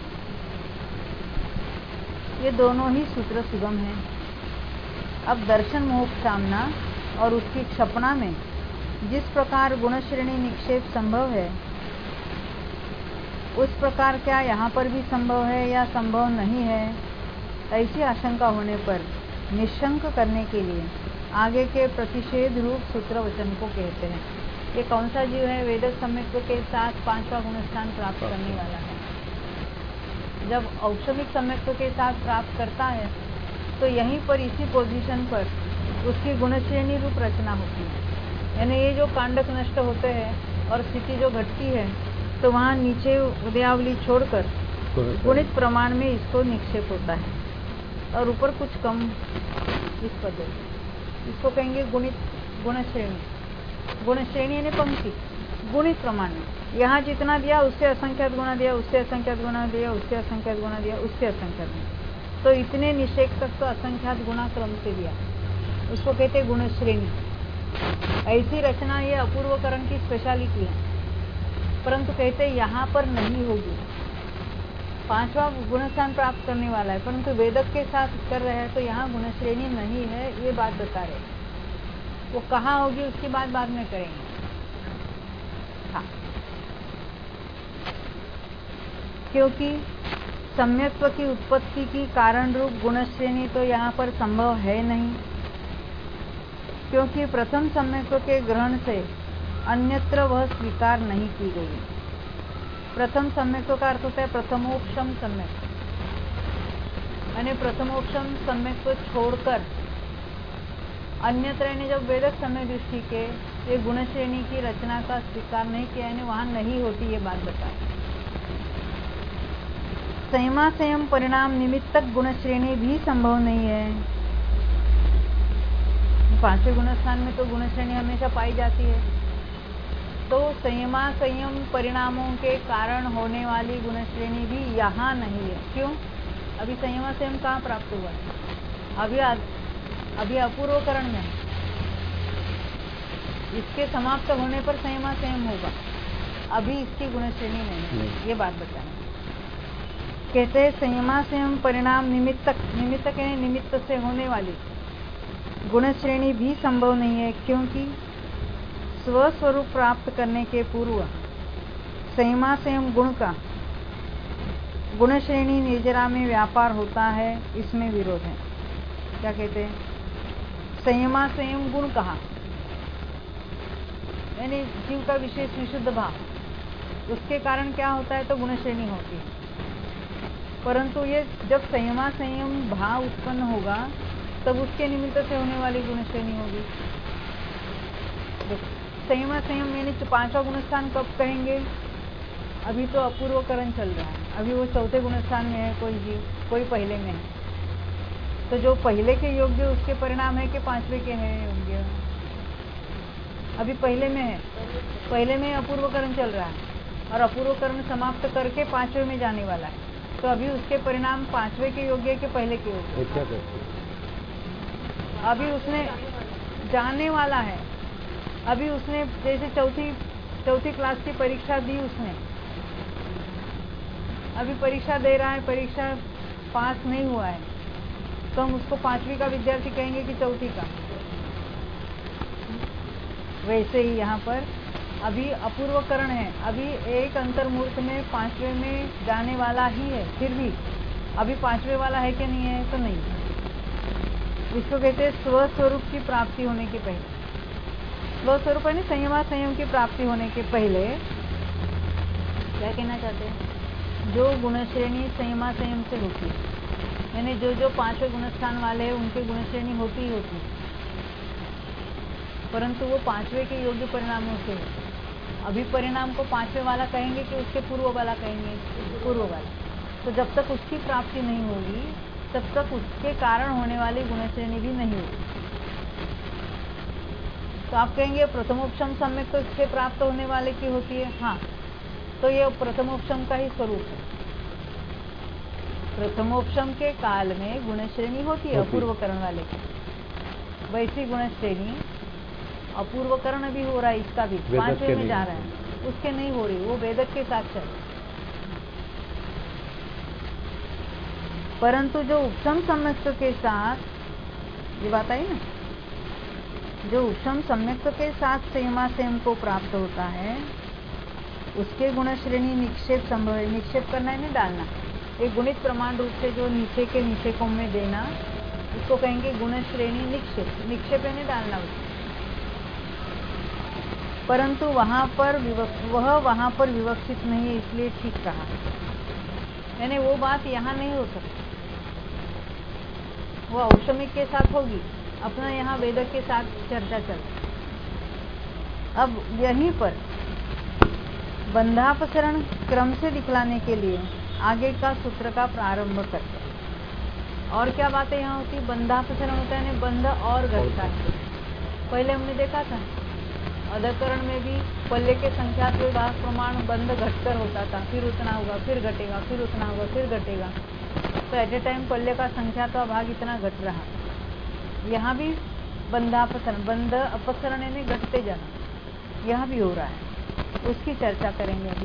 ये दोनों ही सूत्र सुगम हैं। अब दर्शन मोक्षामना और उसकी क्षपणा में जिस प्रकार गुणश्रेणी निक्षेप संभव है, उस प्रकार क्या यहाँ पर भी संभव है या संभव नहीं है, ऐसी आशंका होने पर निशंक करने के लिए आगे के प्रतिषेध रूप सूत्र वचन को कहते हैं। ये कौन सा जीव है? वेदक सम्यक्त्व के साथ 5वां गुणस्थान प्राप्त करने वाला है। जब औक्षमिक सम्यक्त्व के साथ प्राप्त करता है तो यहीं पर इसी पोजीशन पर उसकी गुणश्रेणी रूप रचना होती है। यानी ये जो कांडक नष्ट होते हैं और स्थिति जो घटती है, तो वहाँ नीचे उदयावली छोड़कर गुणित प्रमाण में इसको निक्षेप होता है और ऊपर कुछ कम इस पद्धति। इसको कहेंगे गुणित गुणश्रेणी। गुणश्रेणी यानी पंक्ति, गुणित प्रमाण में। यहाँ जितना दिया उससे असंख्यात गुना दिया, उससे असंख्यात गुना दिया, उससे असंख्यात गुना दिया, उससे असंख्यात गुना, तो इतने निषेक तक तो असंख्यात गुना क्रम से दिया, उसको कहते हैं गुणश्रेणी। ऐसी रचना ये अपूर्वकरण की स्पेशलिटी है, परंतु कहते यहाँ पर नहीं होगी। 5वां गुणस्थान प्राप्त करने वाला है, परंतु वेदक के साथ कर रहे हैं तो यहाँ गुणश्रेणी नहीं है, ये बात बता रहे। वो कहाँ होगी उसकी बात बाद में करेंगे। हाँ, क्योंकि सम्यक्त्व की उत्पत्ति की कारण रूप गुणश्रेणी तो यहाँ पर संभव है नहीं, क्योंकि प्रथम सम्यक्त्व के ग्रहण से अन्यत्र वह स्वीकार नहीं की गई। प्रथम सम्यक्त्व का अर्थ होता है प्रथमोक्षम सम्यक्त्व, यानी प्रथमोक्षम सम्यक्त्व छोड़कर अन्यत्र यानी जब वेदक समय दृष्टि के ये गुणश्रेणी की रचना का स्वीकार नहीं किया, यानी वहां नहीं होती, ये बात बताए। संयमा संयम परिणाम निमित्तक गुणश्रेणी भी संभव नहीं है। 5वें गुणस्थान में तो गुणश्रेणी हमेशा पाई जाती है, तो संयमा संयम परिणामों के कारण होने वाली गुणश्रेणी भी यहाँ नहीं है। क्यों? अभी संयमा संयम कहाँ प्राप्त हुआ है? अभी अपूर्वकरण में। इसके समाप्त होने पर संयमा संयम होगा, अभी इसकी गुणश्रेणी नहीं है, ये बात बताएं। कहते हैं संयमा संयम परिणाम निमित्तक, निमित्तक यानी निमित्त से होने वाली गुणश्रेणी भी संभव नहीं है, क्योंकि स्वस्वरूप प्राप्त करने के पूर्व संयमा संयम गुण का गुणश्रेणी निर्जरा में व्यापार होता है, इसमें विरोध है। क्या कहते हैं? संयमा संयम गुण कहा, यानी जीव का विशेष विशुद्ध भाव, उसके कारण क्या होता है तो गुणश्रेणी होती है। परंतु ये जब संयमा संयम भाव उत्पन्न होगा तब उसके निमित्त से होने वाली गुणश्रेणी होगी। संयमा संयम यानी 5वां गुणस्थान कब कहेंगे? अभी तो अपूर्वकरण चल रहा है, अभी वो 4थे गुणस्थान में है कोई जीव, कोई पहले में है, तो जो पहले के योग्य उसके परिणाम है कि 5वें के हैं योग्य। अभी पहले में है, पहले में अपूर्वकरण चल रहा है और अपूर्वकरण समाप्त करके पांचवे में जाने वाला है। तो अभी उसके परिणाम पांचवे के योग्य के पहले के योग्य? क्या करते? अभी उसने जाने वाला है। अभी उसने जैसे चौथी क्लास की परीक्षा दी उसने, अभी परीक्षा दे रहा है, परीक्षा पास नहीं हुआ है, तो हम उसको पांचवी का विद्यार्थी कहेंगे कि चौथी का? वैसे ही यहाँ पर अभी अपूर्वकरण है, अभी एक अंतर्मूर्त में पांचवे में जाने वाला ही है, फिर भी अभी पांचवे वाला है कि नहीं है? तो नहीं। इसको कहते हैं स्वस्वरूप की प्राप्ति होने के पहले। स्वस्वरूप है ना, संयम की प्राप्ति होने के पहले क्या कहना चाहते हैं? जो गुणश्रेणी संयम से होती है, यानी जो पांचवें गुणस्थान वाले हैं उनकी गुणश्रेणी होती ही होती है, परंतु वो पांचवे के योग्य परिणामों से है। अभी परिणाम को पांचवे वाला कहेंगे कि उसके पूर्व वाला कहेंगे? पूर्व वाला। तो जब तक उसकी प्राप्ति नहीं होगी तब तक उसके कारण होने वाली गुणश्रेणी भी नहीं होगी। तो आप कहेंगे प्रथमोपशम सम्यक तो इससे प्राप्त होने वाले की होती है। हाँ, तो ये प्रथमोपशम का ही स्वरूप है। प्रथमोपशम के काल में गुणश्रेणी होती है अपूर्वकरण वाले की, वैसी गुणश्रेणी अपूर्वकरण भी हो रहा है, इसका भी पांचवे में जा रहा है, उसके नहीं हो रही, वो वेदक के साथ चल। परंतु जो उपशम सम्यक्त के साथ, ये बात आई ना, जो उपशम सम्यक्त के साथ संयम को प्राप्त होता है उसके गुणश्रेणी निक्षेप संभव है। निक्षेप करना है नहीं डालना, एक गुणित प्रमाण रूप से जो नीचे के नीचे को में देना, उसको कहेंगे गुणश्रेणी निक्षेप। निक्षेप है नहीं डालना उसको, परंतु वहां पर विवक्षित नहीं है, इसलिए ठीक कहा। यानी वो बात यहाँ नहीं हो सकती, वो औषमिक के साथ होगी, अपना यहाँ वेदक के साथ चर्चा चलती। अब यहीं पर बंधापसरण क्रम से दिखलाने के लिए आगे का सूत्र का प्रारंभ करते हैं। और क्या बातें यहाँ होती? बंधापसरण होता है, बंध और घटता है। पहले हमने देखा था अधकरण में भी पल्ले के संख्यात्मक विभाग प्रमाण बंध घटकर होता था, फिर उतना होगा, फिर घटेगा, फिर उतना होगा, फिर घटेगा। तो एट ए टाइम पल्ले का संख्यात्मक भाग इतना घट रहा। यहाँ भी बंधापसरण, बंध अपसरण यानी घटते जाना, यहाँ भी हो रहा है, उसकी चर्चा करेंगे अभी।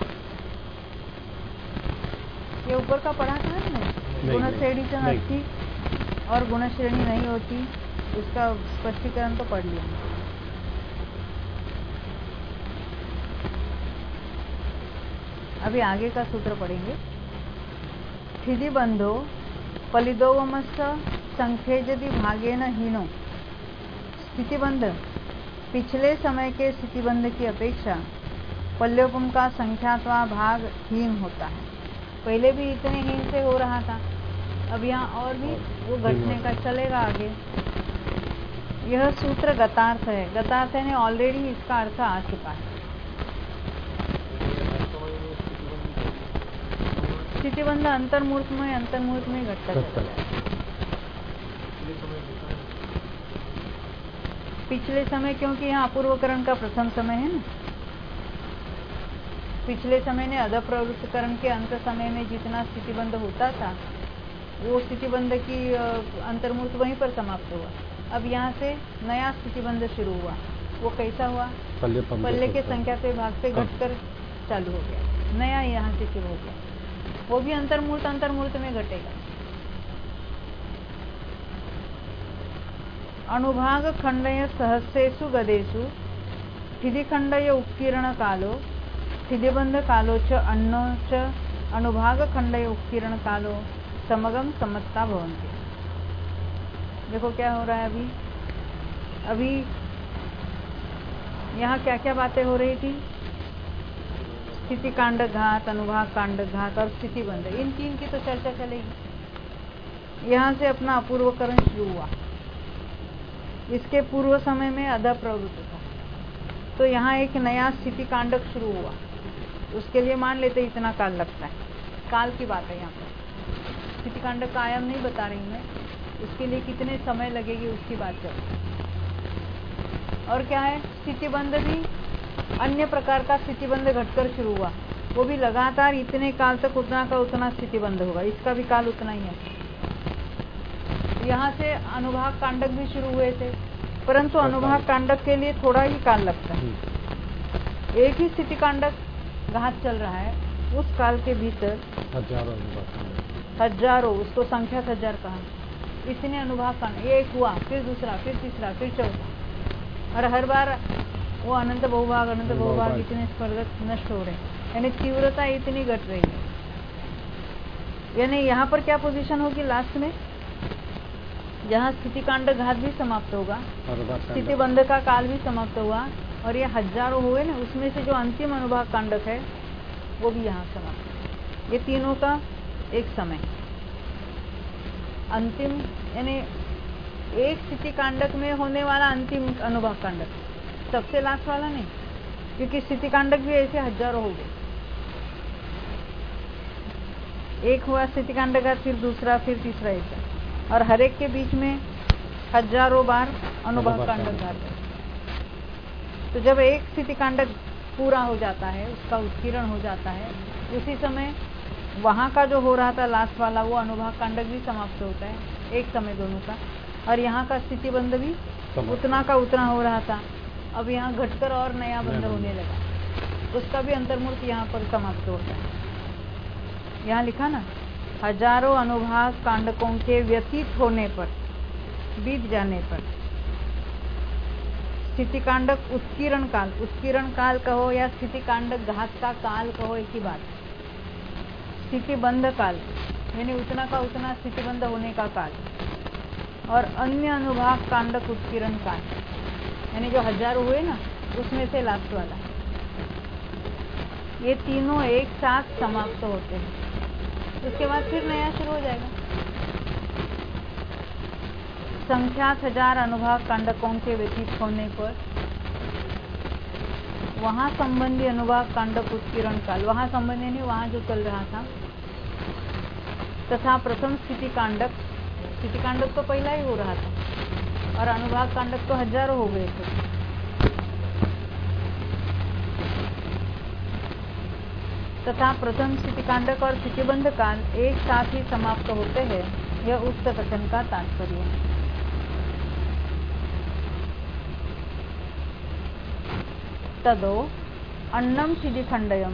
ये ऊपर का पढ़ा था ना, गुणश्रेणी से हटती और गुणश्रेणी नहीं होती, उसका स्पष्टीकरण तो पढ़ लिया। अभी आगे का सूत्र पढ़ेंगे। स्थिति बंधो फलिदोवमस्स संख्येजदि भागेन हीनो। स्थितिबंध पिछले समय के स्थितिबंध की अपेक्षा पल्योपम का संख्यात्वा भाग हीन होता है। पहले भी इतने हीन से हो रहा था, अब यहाँ और भी वो घटने का चलेगा आगे। यह सूत्र गतार्थ है। गतार्थ है ऑलरेडी इसका अर्थ आ चुका है। स्थितिबंध अंतर्मूर्त में घटता चला है। पिछले समय, क्योंकि यहाँ अपूर्वकरण का प्रथम समय है ना, पिछले समय ने अध प्रवृत्तकरण के अंत समय में जितना स्थितिबंध होता था वो स्थितिबंध की अंतर्मूर्त वहीं पर समाप्त हुआ। अब यहाँ से नया स्थितिबंध शुरू हुआ। वो कैसा हुआ? पल्ले के संख्या के भाग से घटकर चालू हो गया, नया यहाँ से शुरू हो गया। वो भी अंतर्मूर्त में घटेगा। अनुभाग खंडय सहस्रेषु गदेषु स्थिति खंडय उत्कीर्ण कालो स्थितिबंध कालो च अन्नो च अनुभाग खंडय उत्कीर्ण कालो समगम समस्ता भवन्ति। देखो क्या हो रहा है अभी यहाँ क्या क्या बातें हो रही थी? स्थिति कांड घात, अनुभाग कांड घात और स्थितिबंध, इन तीन की तो चर्चा चलेगी। यहाँ से अपना अपूर्वकरण शुरू हुआ। इसके पूर्व समय में अध प्रवृत्त था, तो यहाँ एक नया स्थिति कांडक शुरू हुआ। उसके लिए मान लेते इतना काल लगता है, काल की बात है यहाँ पर। स्थिति कांडक का आयाम नहीं बता रही मैं, उसके लिए कितने समय लगेगी उसकी बात चल। और क्या है, स्थितिबंध भी अन्य प्रकार का स्थितिबंध घटकर शुरू हुआ, वो भी लगातार इतने काल तक उतना का उतना स्थितिबंध होगा, इसका भी काल उतना ही है। यहाँ से अनुभाग कांडक भी शुरू हुए थे, परंतु अनुभाग कांडक के लिए थोड़ा ही काल लगता है। एक ही स्थिति कांडक घात चल रहा है, उस काल के भीतर हजारों, उसको संख्या 1000 कहा, इतने अनुभाग कांड, एक हुआ, फिर दूसरा, फिर तीसरा, फिर चौथा, और हर बार वो अनंत बहुभाग इतने स्वर्गत नष्ट हो रहे हैं, यानी तीव्रता इतनी घट रही है। यानी यहाँ पर क्या पोजीशन होगी लास्ट में, जहाँ स्थिति कांड घात भी समाप्त होगा, स्थिति बंध का काल भी समाप्त हुआ, और ये हजारों हुए ना, उसमें से जो अंतिम अनुभाग कांडक है वो भी यहाँ समाप्त। ये तीनों का एक समय अंतिम, यानी एक स्थिति कांडक में होने वाला अंतिम अनुभाग कांडक, सबसे लास्ट वाला नहीं, क्योंकि स्थिति कांडक भी ऐसे हजारों हो गए। एक हुआ स्थिति कांडक का, फिर दूसरा, फिर तीसरा, ऐसा, और हर एक के बीच में हजारों बार अनुभाग कांडक घात। तो जब एक स्थिति कांडक पूरा हो जाता है, उसका उत्कीर्ण हो जाता है, उसी समय वहां का जो हो रहा था लास्ट वाला, वो अनुभाग कांडक भी समाप्त होता है एक समय दोनों का, और यहाँ का स्थिति बंध भी उतना का उतना हो रहा था। अब यहाँ घटकर और नया बंध होने लगा, उसका भी अंतर्मूर्त यहाँ पर समाप्त होता है। यहाँ लिखा ना, हजारों अनुभाग कांडकों के व्यतीत होने पर, बीत जाने पर, स्थिति कांडक उत्कीर्ण काल कहो या स्थिति कांडक घात का काल कहो, एक ही बात। स्थिति बंध काल यानी उतना का उतना स्थिति बंध होने का काल, और अन्य अनुभाग कांडक उत्कीर्ण काल, यानी जो हजारों हुए ना, उसमें से लास्ट वाला, ये तीनों एक साथ समाप्त होते हैं। उसके बाद फिर नया शुरू हो जाएगा। संख्यात 1000 अनुभाग कांडकों के व्यतीत होने पर वहां संबंधी अनुभाग कांडक उत्कीर्ण काल, वहां संबंधी नहीं, वहां जो चल रहा था, तथा प्रथम स्थिति कांडक तो पहला ही हो रहा था, और अनुभाग कांडक तो हजारों हो गए थे। तथा प्रथम स्थिति कांडक और स्थितिबंध काल एक साथ ही समाप्त होते हैं, यह उक्त कथन का तात्पर्य है। तदो अन्नम शिदिखंडयम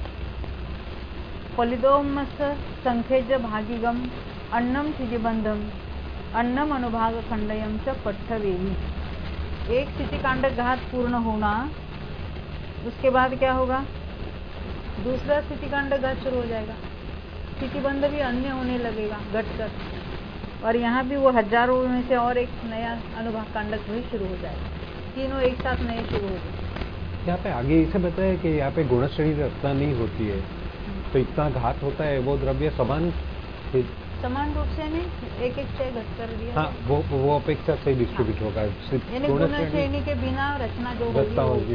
फलिदोमस संखेज भागिगम अन्नम शिदिबंधम अन्नम अनुभाग खंडयम च पट्ठवेही। एक स्थिति कांडक घात पूर्ण होना, उसके बाद क्या होगा, दूसरा स्थिति कांडक घात शुरू हो जाएगा, स्थितिबंध भी अन्य होने लगेगा घटकर, और यहाँ भी वो हजारों में से और एक नया अनुभाग कांडक भी शुरू हो जाएगा, तीनों एक साथ नए शुरू हो गए। यहाँ पे आगे इसे बताया कि यहाँ पे गुणश्रेणी रचना नहीं होती है, तो इतना घात होता है, वो द्रव्य समान रूप से नहीं, एक क्षय घट कर दिया। हाँ, वो अपेक्षा से डिस्ट्रीब्यूट होगा, यानी गुणश्रेणी के बिना रचना जो होगी,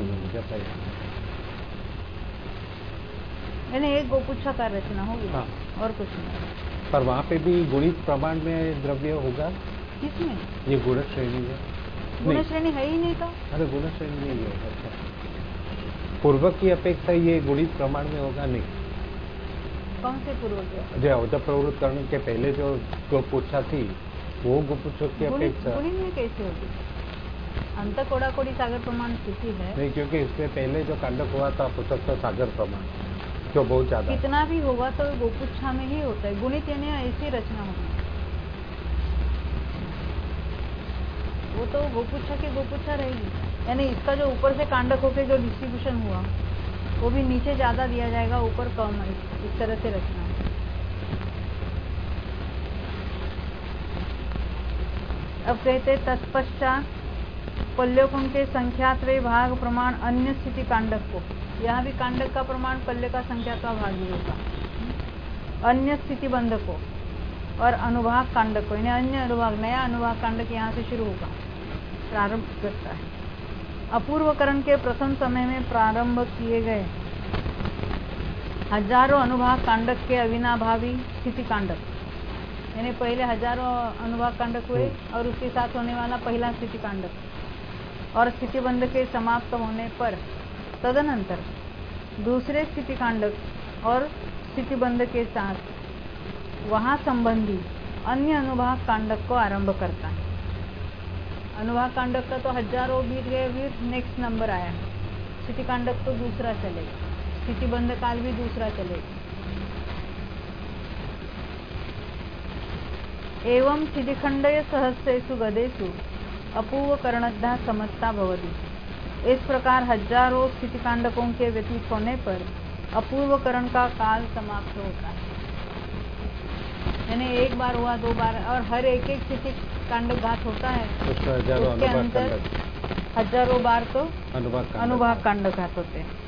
यानी एक गोपुच्छा का रचना होगी। हाँ। और कुछ नहीं। पर वहाँ पे भी गुणित प्रमाण में द्रव्य होगा। किसमें? ये गुणश्रेणी है। गुणश्रेणी है ही नहीं तो। अरे गुणश्रेणी नहीं है। अच्छा, पूर्वक की अपेक्षा ये गुणित प्रमाण में होगा नहीं। कौन से पूर्वक? जो अवध प्रवृत्त करने के पहले जो गोपुच्छा थी, वो गोपुच्छों की अपेक्षा गुणित में कैसे होगी? अंत कोड़ा कोड़ी सागर प्रमाण स्थिति है नहीं, क्योंकि इससे पहले जो कांडक हुआ था पुस्तक तो सागर प्रमाण जो बहुत ज्यादा, कितना भी होगा तो गोपुच्छा में ही होता है। गुणित यानी ऐसी रचना होगी, वो तो गोपुच्छा की गोपुच्छा रहेगी, यानी इसका जो ऊपर से कांडक होकर जो डिस्ट्रीब्यूशन हुआ वो भी नीचे ज्यादा दिया जाएगा, ऊपर कम है, इस तरह से रचना। अब कहते तत्पश्चात पल्यों के संख्यात्रय भाग प्रमाण अन्य स्थिति कांडक को, यहाँ भी कांडक का प्रमाण पल्य का संख्या का भाग ही होगा, अन्य स्थिति बंध को और अनुभाग कांडक को, यानी अन्य अनुभाग, नया अनुभाग कांडक यहाँ से शुरू होगा, प्रारंभ करता है। अपूर्वकरण के प्रथम समय में प्रारंभ किए गए हजारों अनुभाग कांडक के अविनाभावी स्थिति कांडक, यानी पहले हजारों अनुभाग कांडक हुए और उसके साथ होने वाला पहला स्थिति कांडक, और स्थितिबंध के समाप्त होने पर तदनंतर दूसरे स्थितिकांडक और स्थितिबंध के साथ वहां संबंधी अन्य अनुभाग कांडक को आरंभ करता है। अनुभाग कांडक का तो हजारों बीत गए, फिर नेक्स्ट नंबर आया है। स्थितिकांडक तो दूसरा चलेगा, स्थितिबंध काल भी दूसरा चलेगा। एवं स्थितिखंडय सहस्रेषु गदेषु अपूर्वकरणद्धा समस्ता भवति। इस प्रकार हजारों स्थितिकांडकों के व्यतीत होने पर अपूर्वकरण का काल समाप्त होता है। यानी एक बार हुआ, दो बार, और हर एक स्थितिकांडक घात होता है, उसके अंदर हजारों बार तो अनुभाग कांडक घात होते हैं।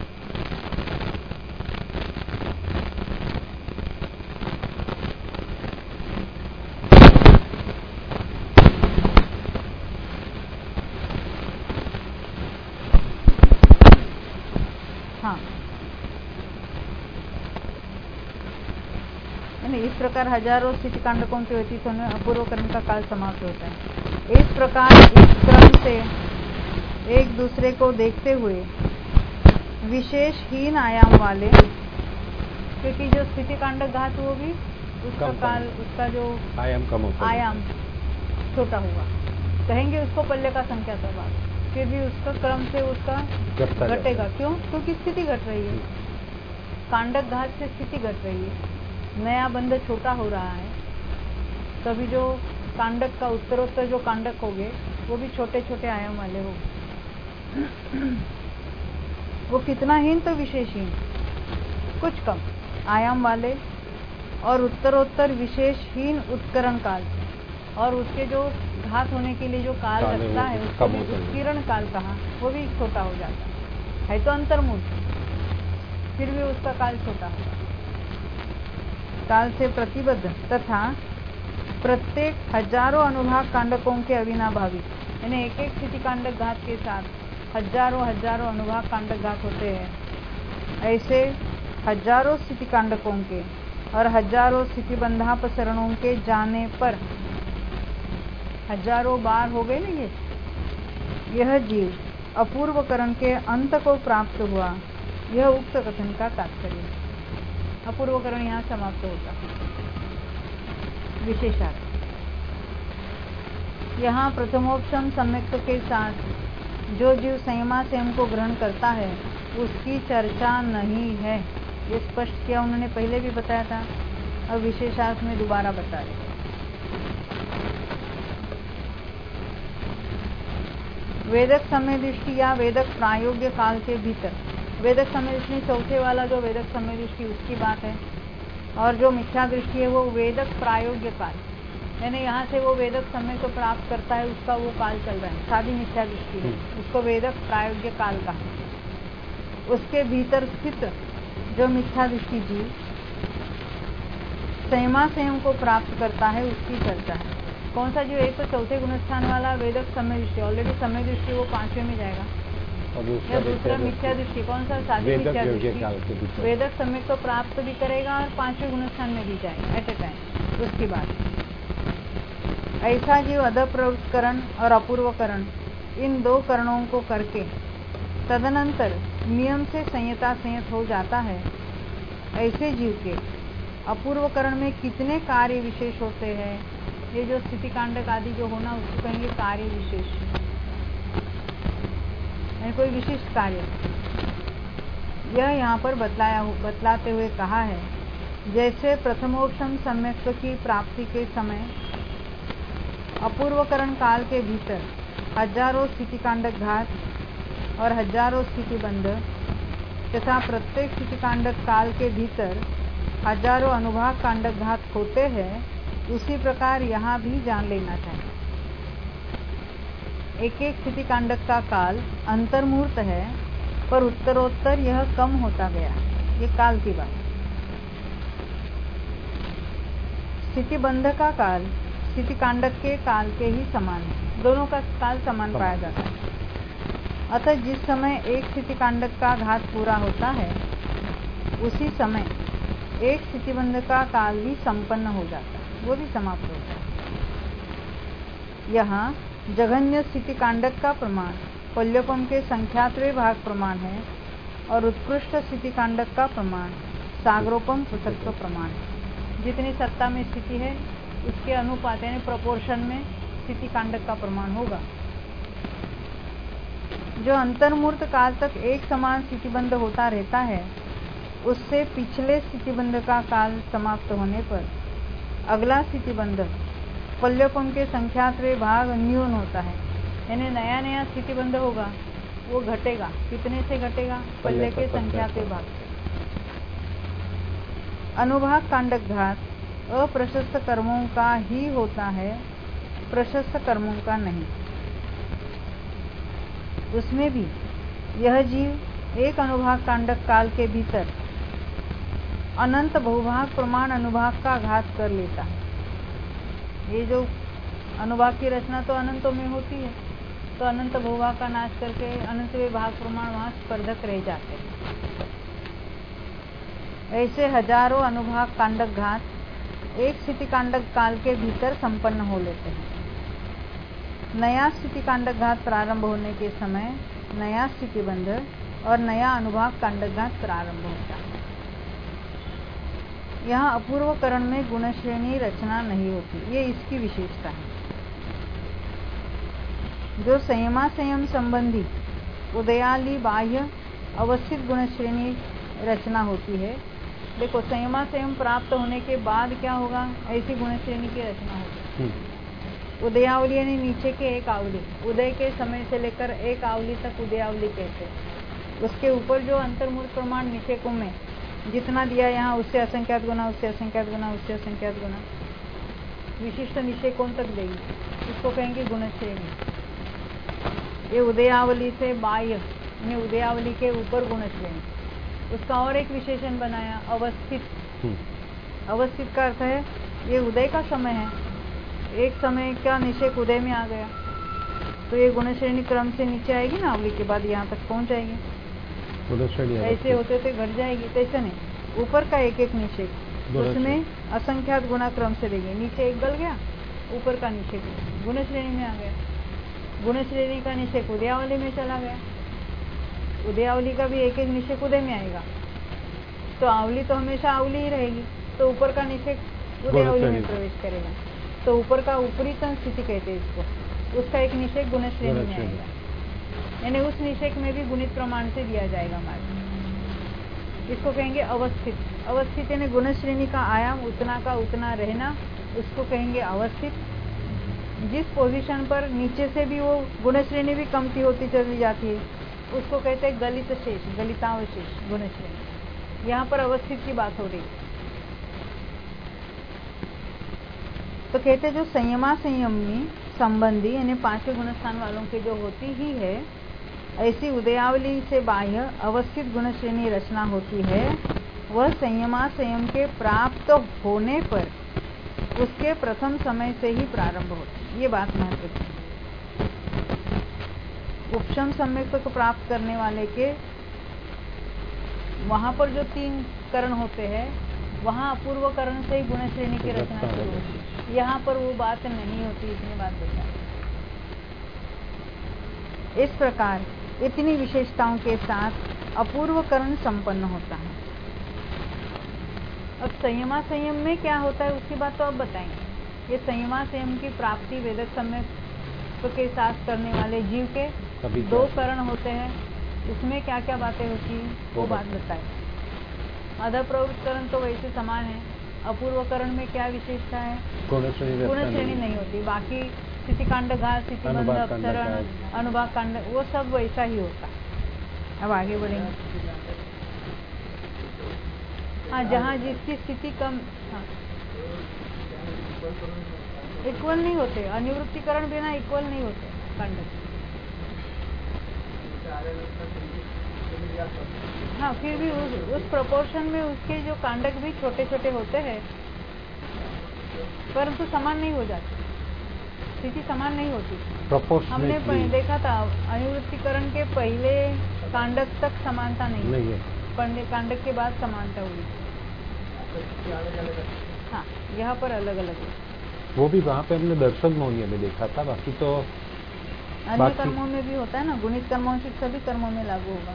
हाँ, इस प्रकार हजारों स्थितिकांडकों के व्यतीत होने अपूर्वकरण का काल समाप्त होता है। इस प्रकार इस क्रम से एक दूसरे को देखते हुए विशेषहीन आयाम वाले, क्योंकि जो स्थितिकांडक घात वो भी उसका काल, उसका जो आयाम कम होता है, आयाम छोटा हुआ, कहेंगे उसको पल्ले का संख्या प्रभाव, फिर भी उसका क्रम से उसका घटेगा। क्यों? क्योंकि स्थिति घट रही है, कांडक घात से स्थिति घट रही है, नया बंध छोटा हो रहा है, तभी जो कांडक का उत्तरोत्तर जो कांडक होंगे वो भी छोटे छोटे आयाम वाले होंगे। वो कितना हीन तो विशेषहीन, कुछ कम आयाम वाले और उत्तरोत्तर विशेषहीन उत्करण काल, और उसके जो घात होने के लिए जो काल लगता है उसको भी उत्कीर्ण काल कहा, वो भी छोटा हो जाता है तो अंतर्मुख, फिर भी उसका काल छोटा होगा। काल से प्रतिबद्ध तथा प्रत्येक हजारों अनुभाग कांडकों के अविनाभावी, यानी एक एक स्थिति कांडक घात के साथ हजारों हजारों अनुभाग कांडक घात होते हैं। ऐसे हजारों स्थिति कांडकों के और हजारों स्थिति बंधापसरणों के जाने पर, हजारों बार हो गए ना यह जीव अपूर्वकरण के अंत को प्राप्त हुआ, यह उक्त कथन का तात्पर्य है। अपूर्वकरण यहाँ समाप्त होता है। विशेषार्थ, यहाँ प्रथमोपशम सम्यक्त के साथ जो जीव संयमा संयम को ग्रहण करता है उसकी चर्चा नहीं है। ये स्पष्ट किया उन्होंने, पहले भी बताया था, अब विशेषार्थ में दोबारा बता रहे। वेदक समय दृष्टि या वेदक प्रायोग्य काल के भीतर, वेदक समय दृष्टि चौथे वाला जो वेदक समय दृष्टि उसकी बात है, और जो मिथ्या दृष्टि है वो वेदक प्रायोग्य काल, यानी यहाँ से वो वेदक समय को प्राप्त करता है, उसका वो काल चल रहा है, सादी मिथ्या दृष्टि है, उसको वेदक प्रायोग्य काल कहा। उसके भीतर स्थित जो मिथ्या दृष्टि जीव संयमा संयम को प्राप्त करता है उसकी चर्चा है। कौन सा जीव? एक तो चौथे गुणस्थान वाला वेदक समय दृष्टि, ऑलरेडी समय दृष्टि वो 5वें में जाएगा, या दूसरा मिथ्या दृष्टि, कौन सा? सादी मिथ्या दृष्टि। वेदक समय को प्राप्त भी करेगा और 5वें गुणस्थान में भी जाएगा एट ए टाइम। उसकी बात ऐसा जीव अधप्रवृत्तकरण और अपूर्वकरण इन दो करणों को करके तदनंतर नियम से संयता संयत हो जाता है। ऐसे जीव के अपूर्वकरण में कितने कार्य विशेष होते हैं? ये जो स्थिति कांडक आदि जो होना उसको कहेंगे कार्य विशेष, कोई विशिष्ट कार्य। यह यहाँ पर बतलाते हुए कहा है, जैसे प्रथमोपशम सम्यक्त की प्राप्ति के समय अपूर्वकरण काल के भीतर हजारों स्थिति कांडक घात और हजारों स्थिति बंध तथा प्रत्येक स्थिति कांडक काल के भीतर हजारों अनुभाग कांडक घात होते हैं, उसी प्रकार यहाँ भी जान लेना चाहिए। एक एक स्थिति कांडक का काल अंतर्मुहूर्त है, पर उत्तरोत्तर यह कम होता गया। ये काल की बात। स्थिति बंध का काल स्थिति कांडक के काल के ही समान है, दोनों का काल समान पाया जाता है। अतः जिस समय एक स्थिति कांडक का घात पूरा होता है उसी समय एक स्थिति बंध का काल भी संपन्न हो जाता है, वो भी समाप्त होता है। यहाँ जघन्य स्थिति कांडक का प्रमाण पल्योपम के संख्यात्वे भाग प्रमाण है और उत्कृष्ट स्थिति कांडक का प्रमाण सागरोपम पृथक्त्व प्रमाण है। जितनी सत्ता में स्थिति है उसके अनुपात यानी प्रोपोर्शन में स्थिति कांडक का प्रमाण होगा। जो अंतर्मूर्त काल तक एक समान स्थितिबंध होता रहता है उससे पिछले स्थितिबंध का काल समाप्त होने पर अगला स्थितिबंध पल्योपम के संख्यात्वे भाग न्यून होता है, यानी नया नया स्थितिबंध होगा वो घटेगा। कितने से घटेगा? पल्ले के संख्यात्वे भाग से। अनुभाग कांडक घात अप्रशस्त कर्मों का ही होता है, प्रशस्त कर्मों का नहीं। उसमें भी यह जीव एक अनुभाग कांडक काल के भीतर अनंत बहुभाग प्रमाण अनुभाग का घात कर लेता है। ये जो अनुभाग की रचना तो अनंतों में होती है, तो अनंत बहुभाग का नाश करके अनंतवें भाग प्रमाण वहां स्पर्धक रह जाते हैं। ऐसे हजारों अनुभाग कांडक घात एक स्थिति कांडक काल के भीतर संपन्न हो लेते हैं। नया स्थिति कांडक घात प्रारंभ होने के समय नया स्थितिबंध और नया अनुभाग कांडक घात प्रारंभ होता है। यहाँ अपूर्वकरण में गुणश्रेणी रचना नहीं होती, ये इसकी विशेषता है। जो संयमासंयम संबंधी उदयाली बाह्य अवस्थित गुणश्रेणी रचना होती है। देखो, संयमासंयम प्राप्त होने के बाद क्या होगा? ऐसी गुणश्रेणी की रचना होगी। उदयावली यानी नीचे के एक आवली, उदय के समय से लेकर एक आवली तक उदयावली कहते हैं। उसके ऊपर जो अंतर्मूर्त प्रमाण निषेकों में जितना दिया यहाँ उससे असंख्यात गुना, उससे असंख्यात गुना, उससे असंख्यात गुना, विशिष्ट निषेकों तक देगी, इसको कहेंगे गुणश्रेणी। ये उदयावली से बाह्य यानी उदयावली के ऊपर गुणश्रेणी। उसका और एक विशेषण बनाया अवस्थित। अवस्थित का अर्थ है ये उदय का समय है, एक समय का निषेक उदय में आ गया तो ये गुणश्रेणी क्रम से नीचे आएगी ना, अवली के बाद यहाँ तक पहुँच जाएगी। ऐसे होते होते घट जाएगी, तैसे नहीं। ऊपर का एक एक निषेक उसमें असंख्यात गुना क्रम से देंगे। नीचे एक गल गया, ऊपर का निषेक गुणश्रेणी में आ गया, गुणश्रेणी का निषेक उदयावली में चला गया, उदयावली का भी एक एक निषेक उदय में आएगा। तो आवली तो हमेशा आवली ही रहेगी, तो ऊपर का निषेक उदयावली में प्रवेश करेगा। तो ऊपर का ऊपरी तन स्थिति कहते हैं इसको, उसका एक निषेक गुणश्रेणी में आएगा, यानी उस निषेक में भी गुणित प्रमाण से दिया जाएगा मार्ग। इसको कहेंगे अवस्थित। अवस्थित यानी गुणश्रेणी का आयाम उतना का उतना रहना, उसको कहेंगे अवस्थित। जिस पोजीशन पर नीचे से भी वो गुणश्रेणी भी कमती होती चली जाती है उसको कहते हैं गलित शेष, गलितावशेष गुणश्रेणी। यहाँ पर अवस्थित की बात हो रही है। तो कहते जो संयमा संयमी संबंधी यानी पांचवें गुणस्थान वालों के जो होती ही है, ऐसी उदयावली से बाह्य अवस्थित गुणश्रेणी रचना होती है, वह संयमा संयम के प्राप्त होने पर उसके प्रथम समय से ही प्रारंभ होती है। ये बात महत्वपूर्ण है। उपशम सम्यक को प्राप्त करने वाले के वहां पर जो 3 करण होते हैं वहां अपूर्व करण से ही गुणश्रेणी की रचना शुरू होती है। यहाँ पर वो बात नहीं होती, इतनी बात बता। इस प्रकार इतनी विशेषताओं के साथ अपूर्व करण संपन्न होता है। अब संयमा संयम में क्या होता है उसकी बात तो अब बताएंगे। ये संयमा संयम की प्राप्ति वेदक सम्यक के साथ करने वाले जीव के 2 करण होते हैं, उसमें क्या क्या बातें होती है वो बात बताए। अधः प्रवृत्त करण तो वैसे समान है, अपूर्व करण में क्या विशेषता है? गुणश्रेणी नहीं होती। बाकी स्थिति कांड घात, स्थितिबंध, अपसरण, अनुभाग कांड वो सब वैसा ही होता है। अब आगे बढ़ेंगे। हाँ, जहाँ जिसकी स्थिति कम, हाँ, इक्वल नहीं होते। अनिवृत्तिकरण बिना इक्वल नहीं होते कांड। हाँ, फिर भी उस प्रोपोर्शन में उसके जो कांडक भी छोटे छोटे होते हैं, परंतु समान नहीं हो जाते, स्थिति समान नहीं होती। हमने देखा था अनिवृत्तिकरण के पहले कांडक तक समानता नहीं है, कांडक के बाद समानता हुई। हाँ, यहाँ पर अलग अलग है। वो भी वहाँ पे हमने दर्शन मौर्य में देखा था, बाकी तो अन्य बाकी- कर्मों में भी होता है ना, गुणित कर्मांशिक सभी कर्मों में लागू होगा।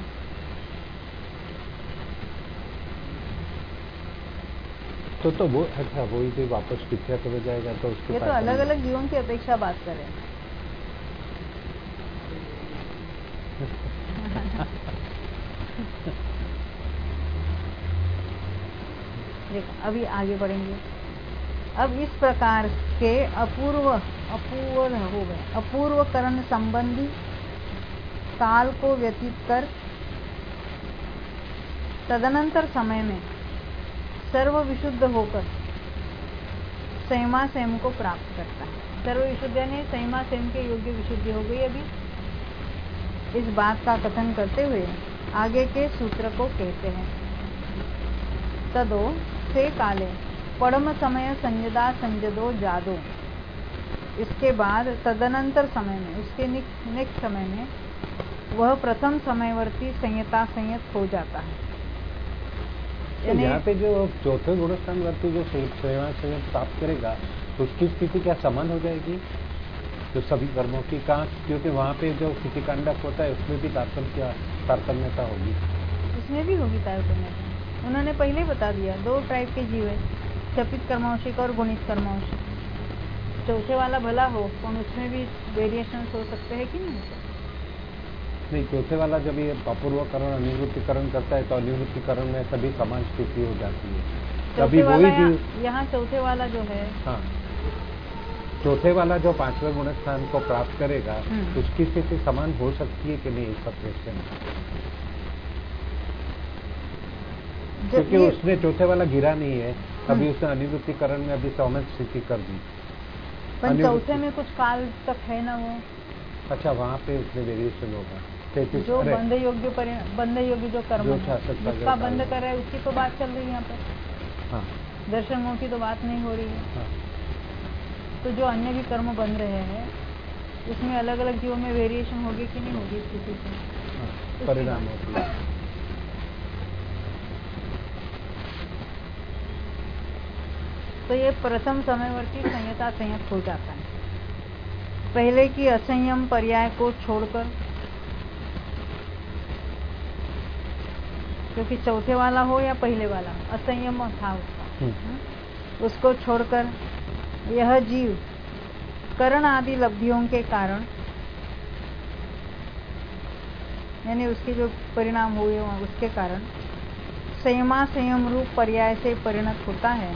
तो वो अच्छा वही भी वापस पीछे चले जाएगा तो उसके ये तो फायदा अलग नहीं। अलग जीवों की अपेक्षा बात कर रहे हैं। देखो अभी आगे बढ़ेंगे। अब इस प्रकार के अपूर्व करण संबंधी काल को व्यतीत कर तदनंतर समय में सर्व विशुद्ध होकर संयमा संयम को प्राप्त करता है। सर्व विशुद्ध यानी संयमा संयम के योग्य विशुद्धि हो गई। अभी इस बात का कथन करते हुए आगे के सूत्र को कहते हैं, तदो से काले पड़म समय संजदा संजदो जादो। इसके बाद तदनंतर समय में, उसके नेक्स्ट समय में वह प्रथम समयवर्ती संयता संयत हो जाता है। तो यहाँ पे जो चौथे गुणस्थानवर्ती जो सेवा संयत प्राप्त करेगा उसकी स्थिति क्या समान हो जाएगी तो सभी कर्मों की? कहाँ, क्योंकि वहाँ पे जो स्थिति कांडक होता है उसमें भी तारतम्यता होगी। उसमें भी होगी तारतम्यता। उन्होंने पहले बता दिया, दो टाइप के जीव है, क्षपित कर्मांशिक और गुणित कर्मांशिक। चौथे वाला भला हो पर उसमें भी वेरिएशन हो सकते हैं कि नहीं? चौथे वाला जब ये अपूर्वकरण अनिवृत्तिकरण करता है तो अनिवृत्तिकरण में सभी समान स्थिति हो जाती है। चौथे वाला यहाँ चौथे वाला जो है, हाँ, चौथे वाला जो पांचवें गुणस्थान को प्राप्त करेगा उसकी स्थिति समान हो सकती है कि नहीं, इसका क्वेश्चन। क्योंकि उसने चौथे वाला गिरा नहीं है, अभी उसने अनिवृत्तिकरण में अभी सौम्य स्थिति कर दी। पर चौथे में कुछ काल तक है ना वो। अच्छा, वहाँ पे उसमें वेरिएशन होगा। जो बंध योग्य जो कर्म है, जिसका बंध कर रहा है उसकी तो बात चल रही है यहाँ पर। हाँ। दर्शन की तो बात नहीं हो रही है। हाँ। तो जो अन्य भी कर्म बन रहे हैं उसमें अलग अलग जीवों में वेरिएशन होगी कि नहीं होगी स्थिति से? परिणाम होती है। तो ये प्रथम समयवर्ती संयता संयत हो जाता है। पहले की असंयम पर्याय को छोड़कर, क्योंकि चौथे वाला हो या पहले वाला, असंयम था उसको छोड़कर यह जीव करण आदि लब्धियों के कारण, यानी उसके जो परिणाम हुए उसके कारण संयमा संयम रूप पर्याय से परिणत होता है।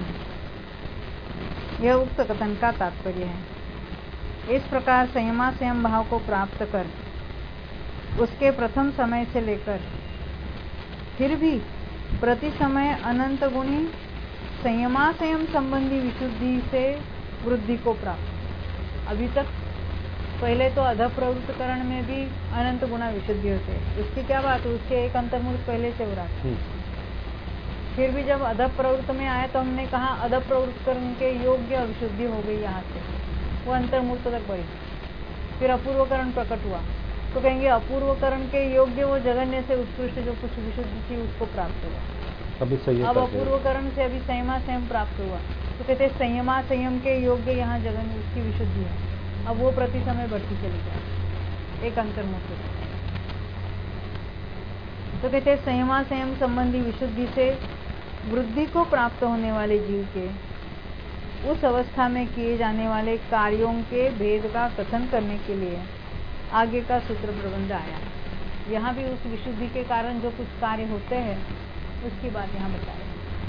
यह उक्त कथन का तात्पर्य है। इस प्रकार संयमा संयम भाव को प्राप्त कर उसके प्रथम समय से लेकर फिर भी प्रति समय अनंत गुणी संयमा संयम संबंधी विशुद्धि से वृद्धि को प्राप्त। अभी तक पहले तो अध प्रवृत्तकरण में भी अनंत गुणा विशुद्धि होते हैं, उसकी क्या बात है, उसके एक अंतर्मुख पहले से हो रहा है। फिर भी जब अध प्रवृत्त में आया तो हमने कहा अध प्रवृत्तकरण के योग्य अविशुद्धि हो गई, यहाँ से वो अंतर्मूर्त तक बढ़ी। फिर अपूर्वकरण प्रकट हुआ तो कहेंगे अपूर्वकरण के योग्य वो जगन्य से उत्कृष्ट जो कुछ विशुद्धि थी उसको प्राप्त हुआ। अब अपूर्वकरण से अभी संयमा संयम प्राप्त हुआ तो कहते संयमा संयम के योग्य यहाँ जगन्य उसकी विशुद्धि है। अब वो प्रति समय बढ़ती चली जाए एक अंतर्मुख। तो कहते संयमा संयम संबंधी विशुद्धि से वृद्धि को प्राप्त होने वाले जीव के उस अवस्था में किए जाने वाले कार्यों के भेद का कथन करने के लिए आगे का सूत्र प्रबंध आया। यहाँ भी उस विशुद्धि के कारण जो कुछ कार्य होते हैं उसकी बात यहाँ बताए।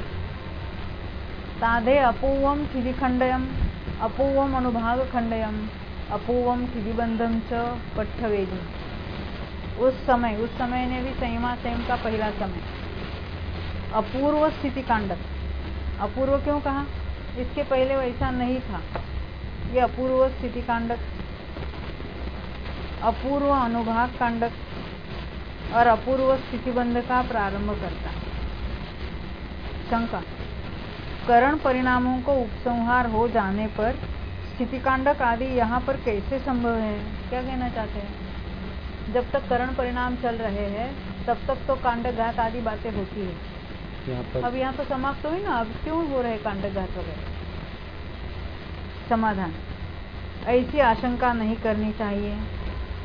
ताधे अपूवम थिदिखंडयम अपूवम अनुभाग खंडयम अपूवम थिदिबंधम च पठ्ठवेदी। उस समय ने भी संयमा संयम का पहला समय अपूर्व स्थिति कांडक। अपूर्व क्यों कहा, इसके पहले वैसा नहीं था। ये अपूर्व स्थिति कांडक, अपूर्व अनुभाग कांडक और अपूर्व स्थितिबंध का प्रारंभ करता है। शंका, करण परिणामों को उपसंहार हो जाने पर स्थिति कांडक आदि यहाँ पर कैसे संभव है? क्या कहना चाहते हैं? जब तक करण परिणाम चल रहे हैं तब तक तो कांडक घात आदि बातें होती है। अब यहाँ तो समाप्त हुई ना, अब क्यों हो रहे कांडक घात वगैरह? समाधान, ऐसी आशंका नहीं करनी चाहिए।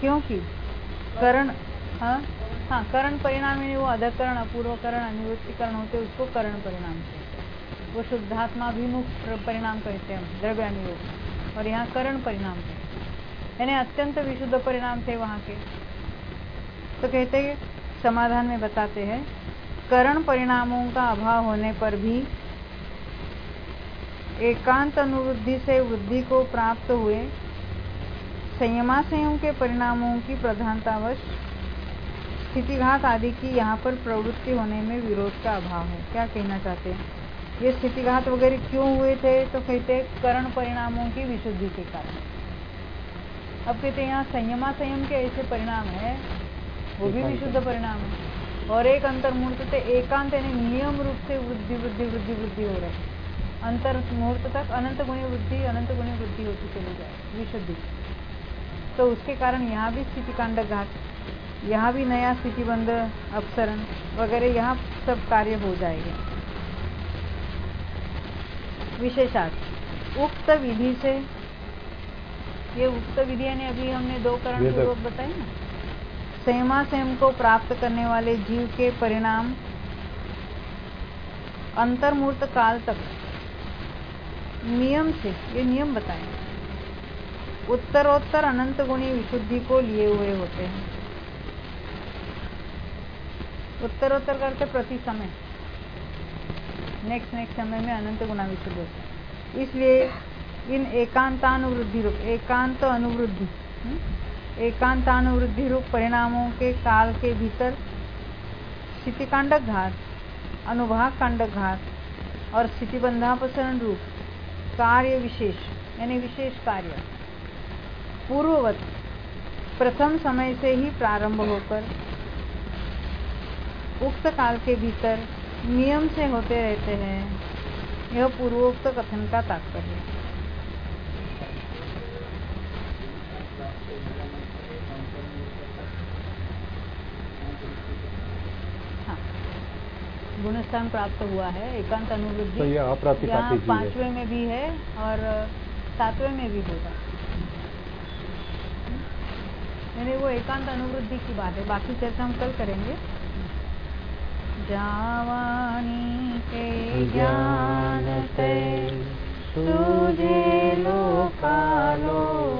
क्योंकि करण करण परिणाम यानी वो अधकरण, अपूर्वकरण, अनिवृत्तिकरण होते, उसको करण परिणाम कहते हैं। वो शुद्धात्माभिमुख परिणाम कहते हैं द्रव्यानुयोग, और यहाँ करण परिणाम कहते हैं, यानी अत्यंत विशुद्ध परिणाम थे वहाँ के। तो कहते हैं, समाधान में बताते हैं, करण परिणामों का अभाव होने पर भी एकांत अनुवृद्धि से वृद्धि को प्राप्त हुए संयमासंयम के परिणामों की प्रधानतावश स्थितिघात आदि की यहाँ पर प्रवृत्ति होने में विरोध का अभाव है। क्या कहना चाहते हैं? ये स्थितिघात वगैरह क्यों हुए थे? तो कहते हैं करण परिणामों की विशुद्धि के कारण। अब कहते हैं यहाँ संयमासंयम के ऐसे परिणाम है, वो भी विशुद्ध परिणाम है, और एक अंतर्मुहूर्त से एकांत यानी नियम रूप से वृद्धि वृद्धि वृद्धि वृद्धि हो रही है, अंतर मुहूर्त तक अनंत गुणी वृद्धि होती चली जाए विशुद्धि। तो उसके कारण यहाँ भी स्थितिकांड घात, यहाँ भी नया स्थितिबंध अपसरण वगैरह यहाँ सब कार्य हो जाएंगे। विशेषार्थ उक्त विधि से, ये उक्त विधि यानी अभी हमने दो करण पूर्वक बताए ना, संयमासंयम को प्राप्त करने वाले जीव के परिणाम अंतर्मूर्त काल तक नियम से, ये नियम बताएं, उत्तरोत्तर अनंत गुणी विशुद्धि को लिए हुए होते हैं। उत्तरोत्तर करते प्रति समय, नेक्स्ट समय में अनंत गुणा विशुद्ध होता है। इसलिए इन एकांतानुवृद्धि रूप, एकांतानुवृद्धि रूप परिणामों के काल के भीतर स्थितिकांडक घात, अनुभाग कांडक घात और स्थितिबंधापसरण रूप कार्य विशेष यानी विशेष कार्य पूर्ववत प्रथम समय से ही प्रारंभ होकर उक्त काल के भीतर नियम से होते रहते हैं। यह पूर्वोक्त कथन का तात्पर्य है। गुणस्थान प्राप्त हुआ है, एकांत अनुवृद्धि, तो यहाँ 5वें में भी है और 7वें में भी होगा, यानी वो एकांत अनुवृद्धि की बात है। बाकी चर्चा हम कल करेंगे। जावानी के ज्ञान ते तुझे लोकालो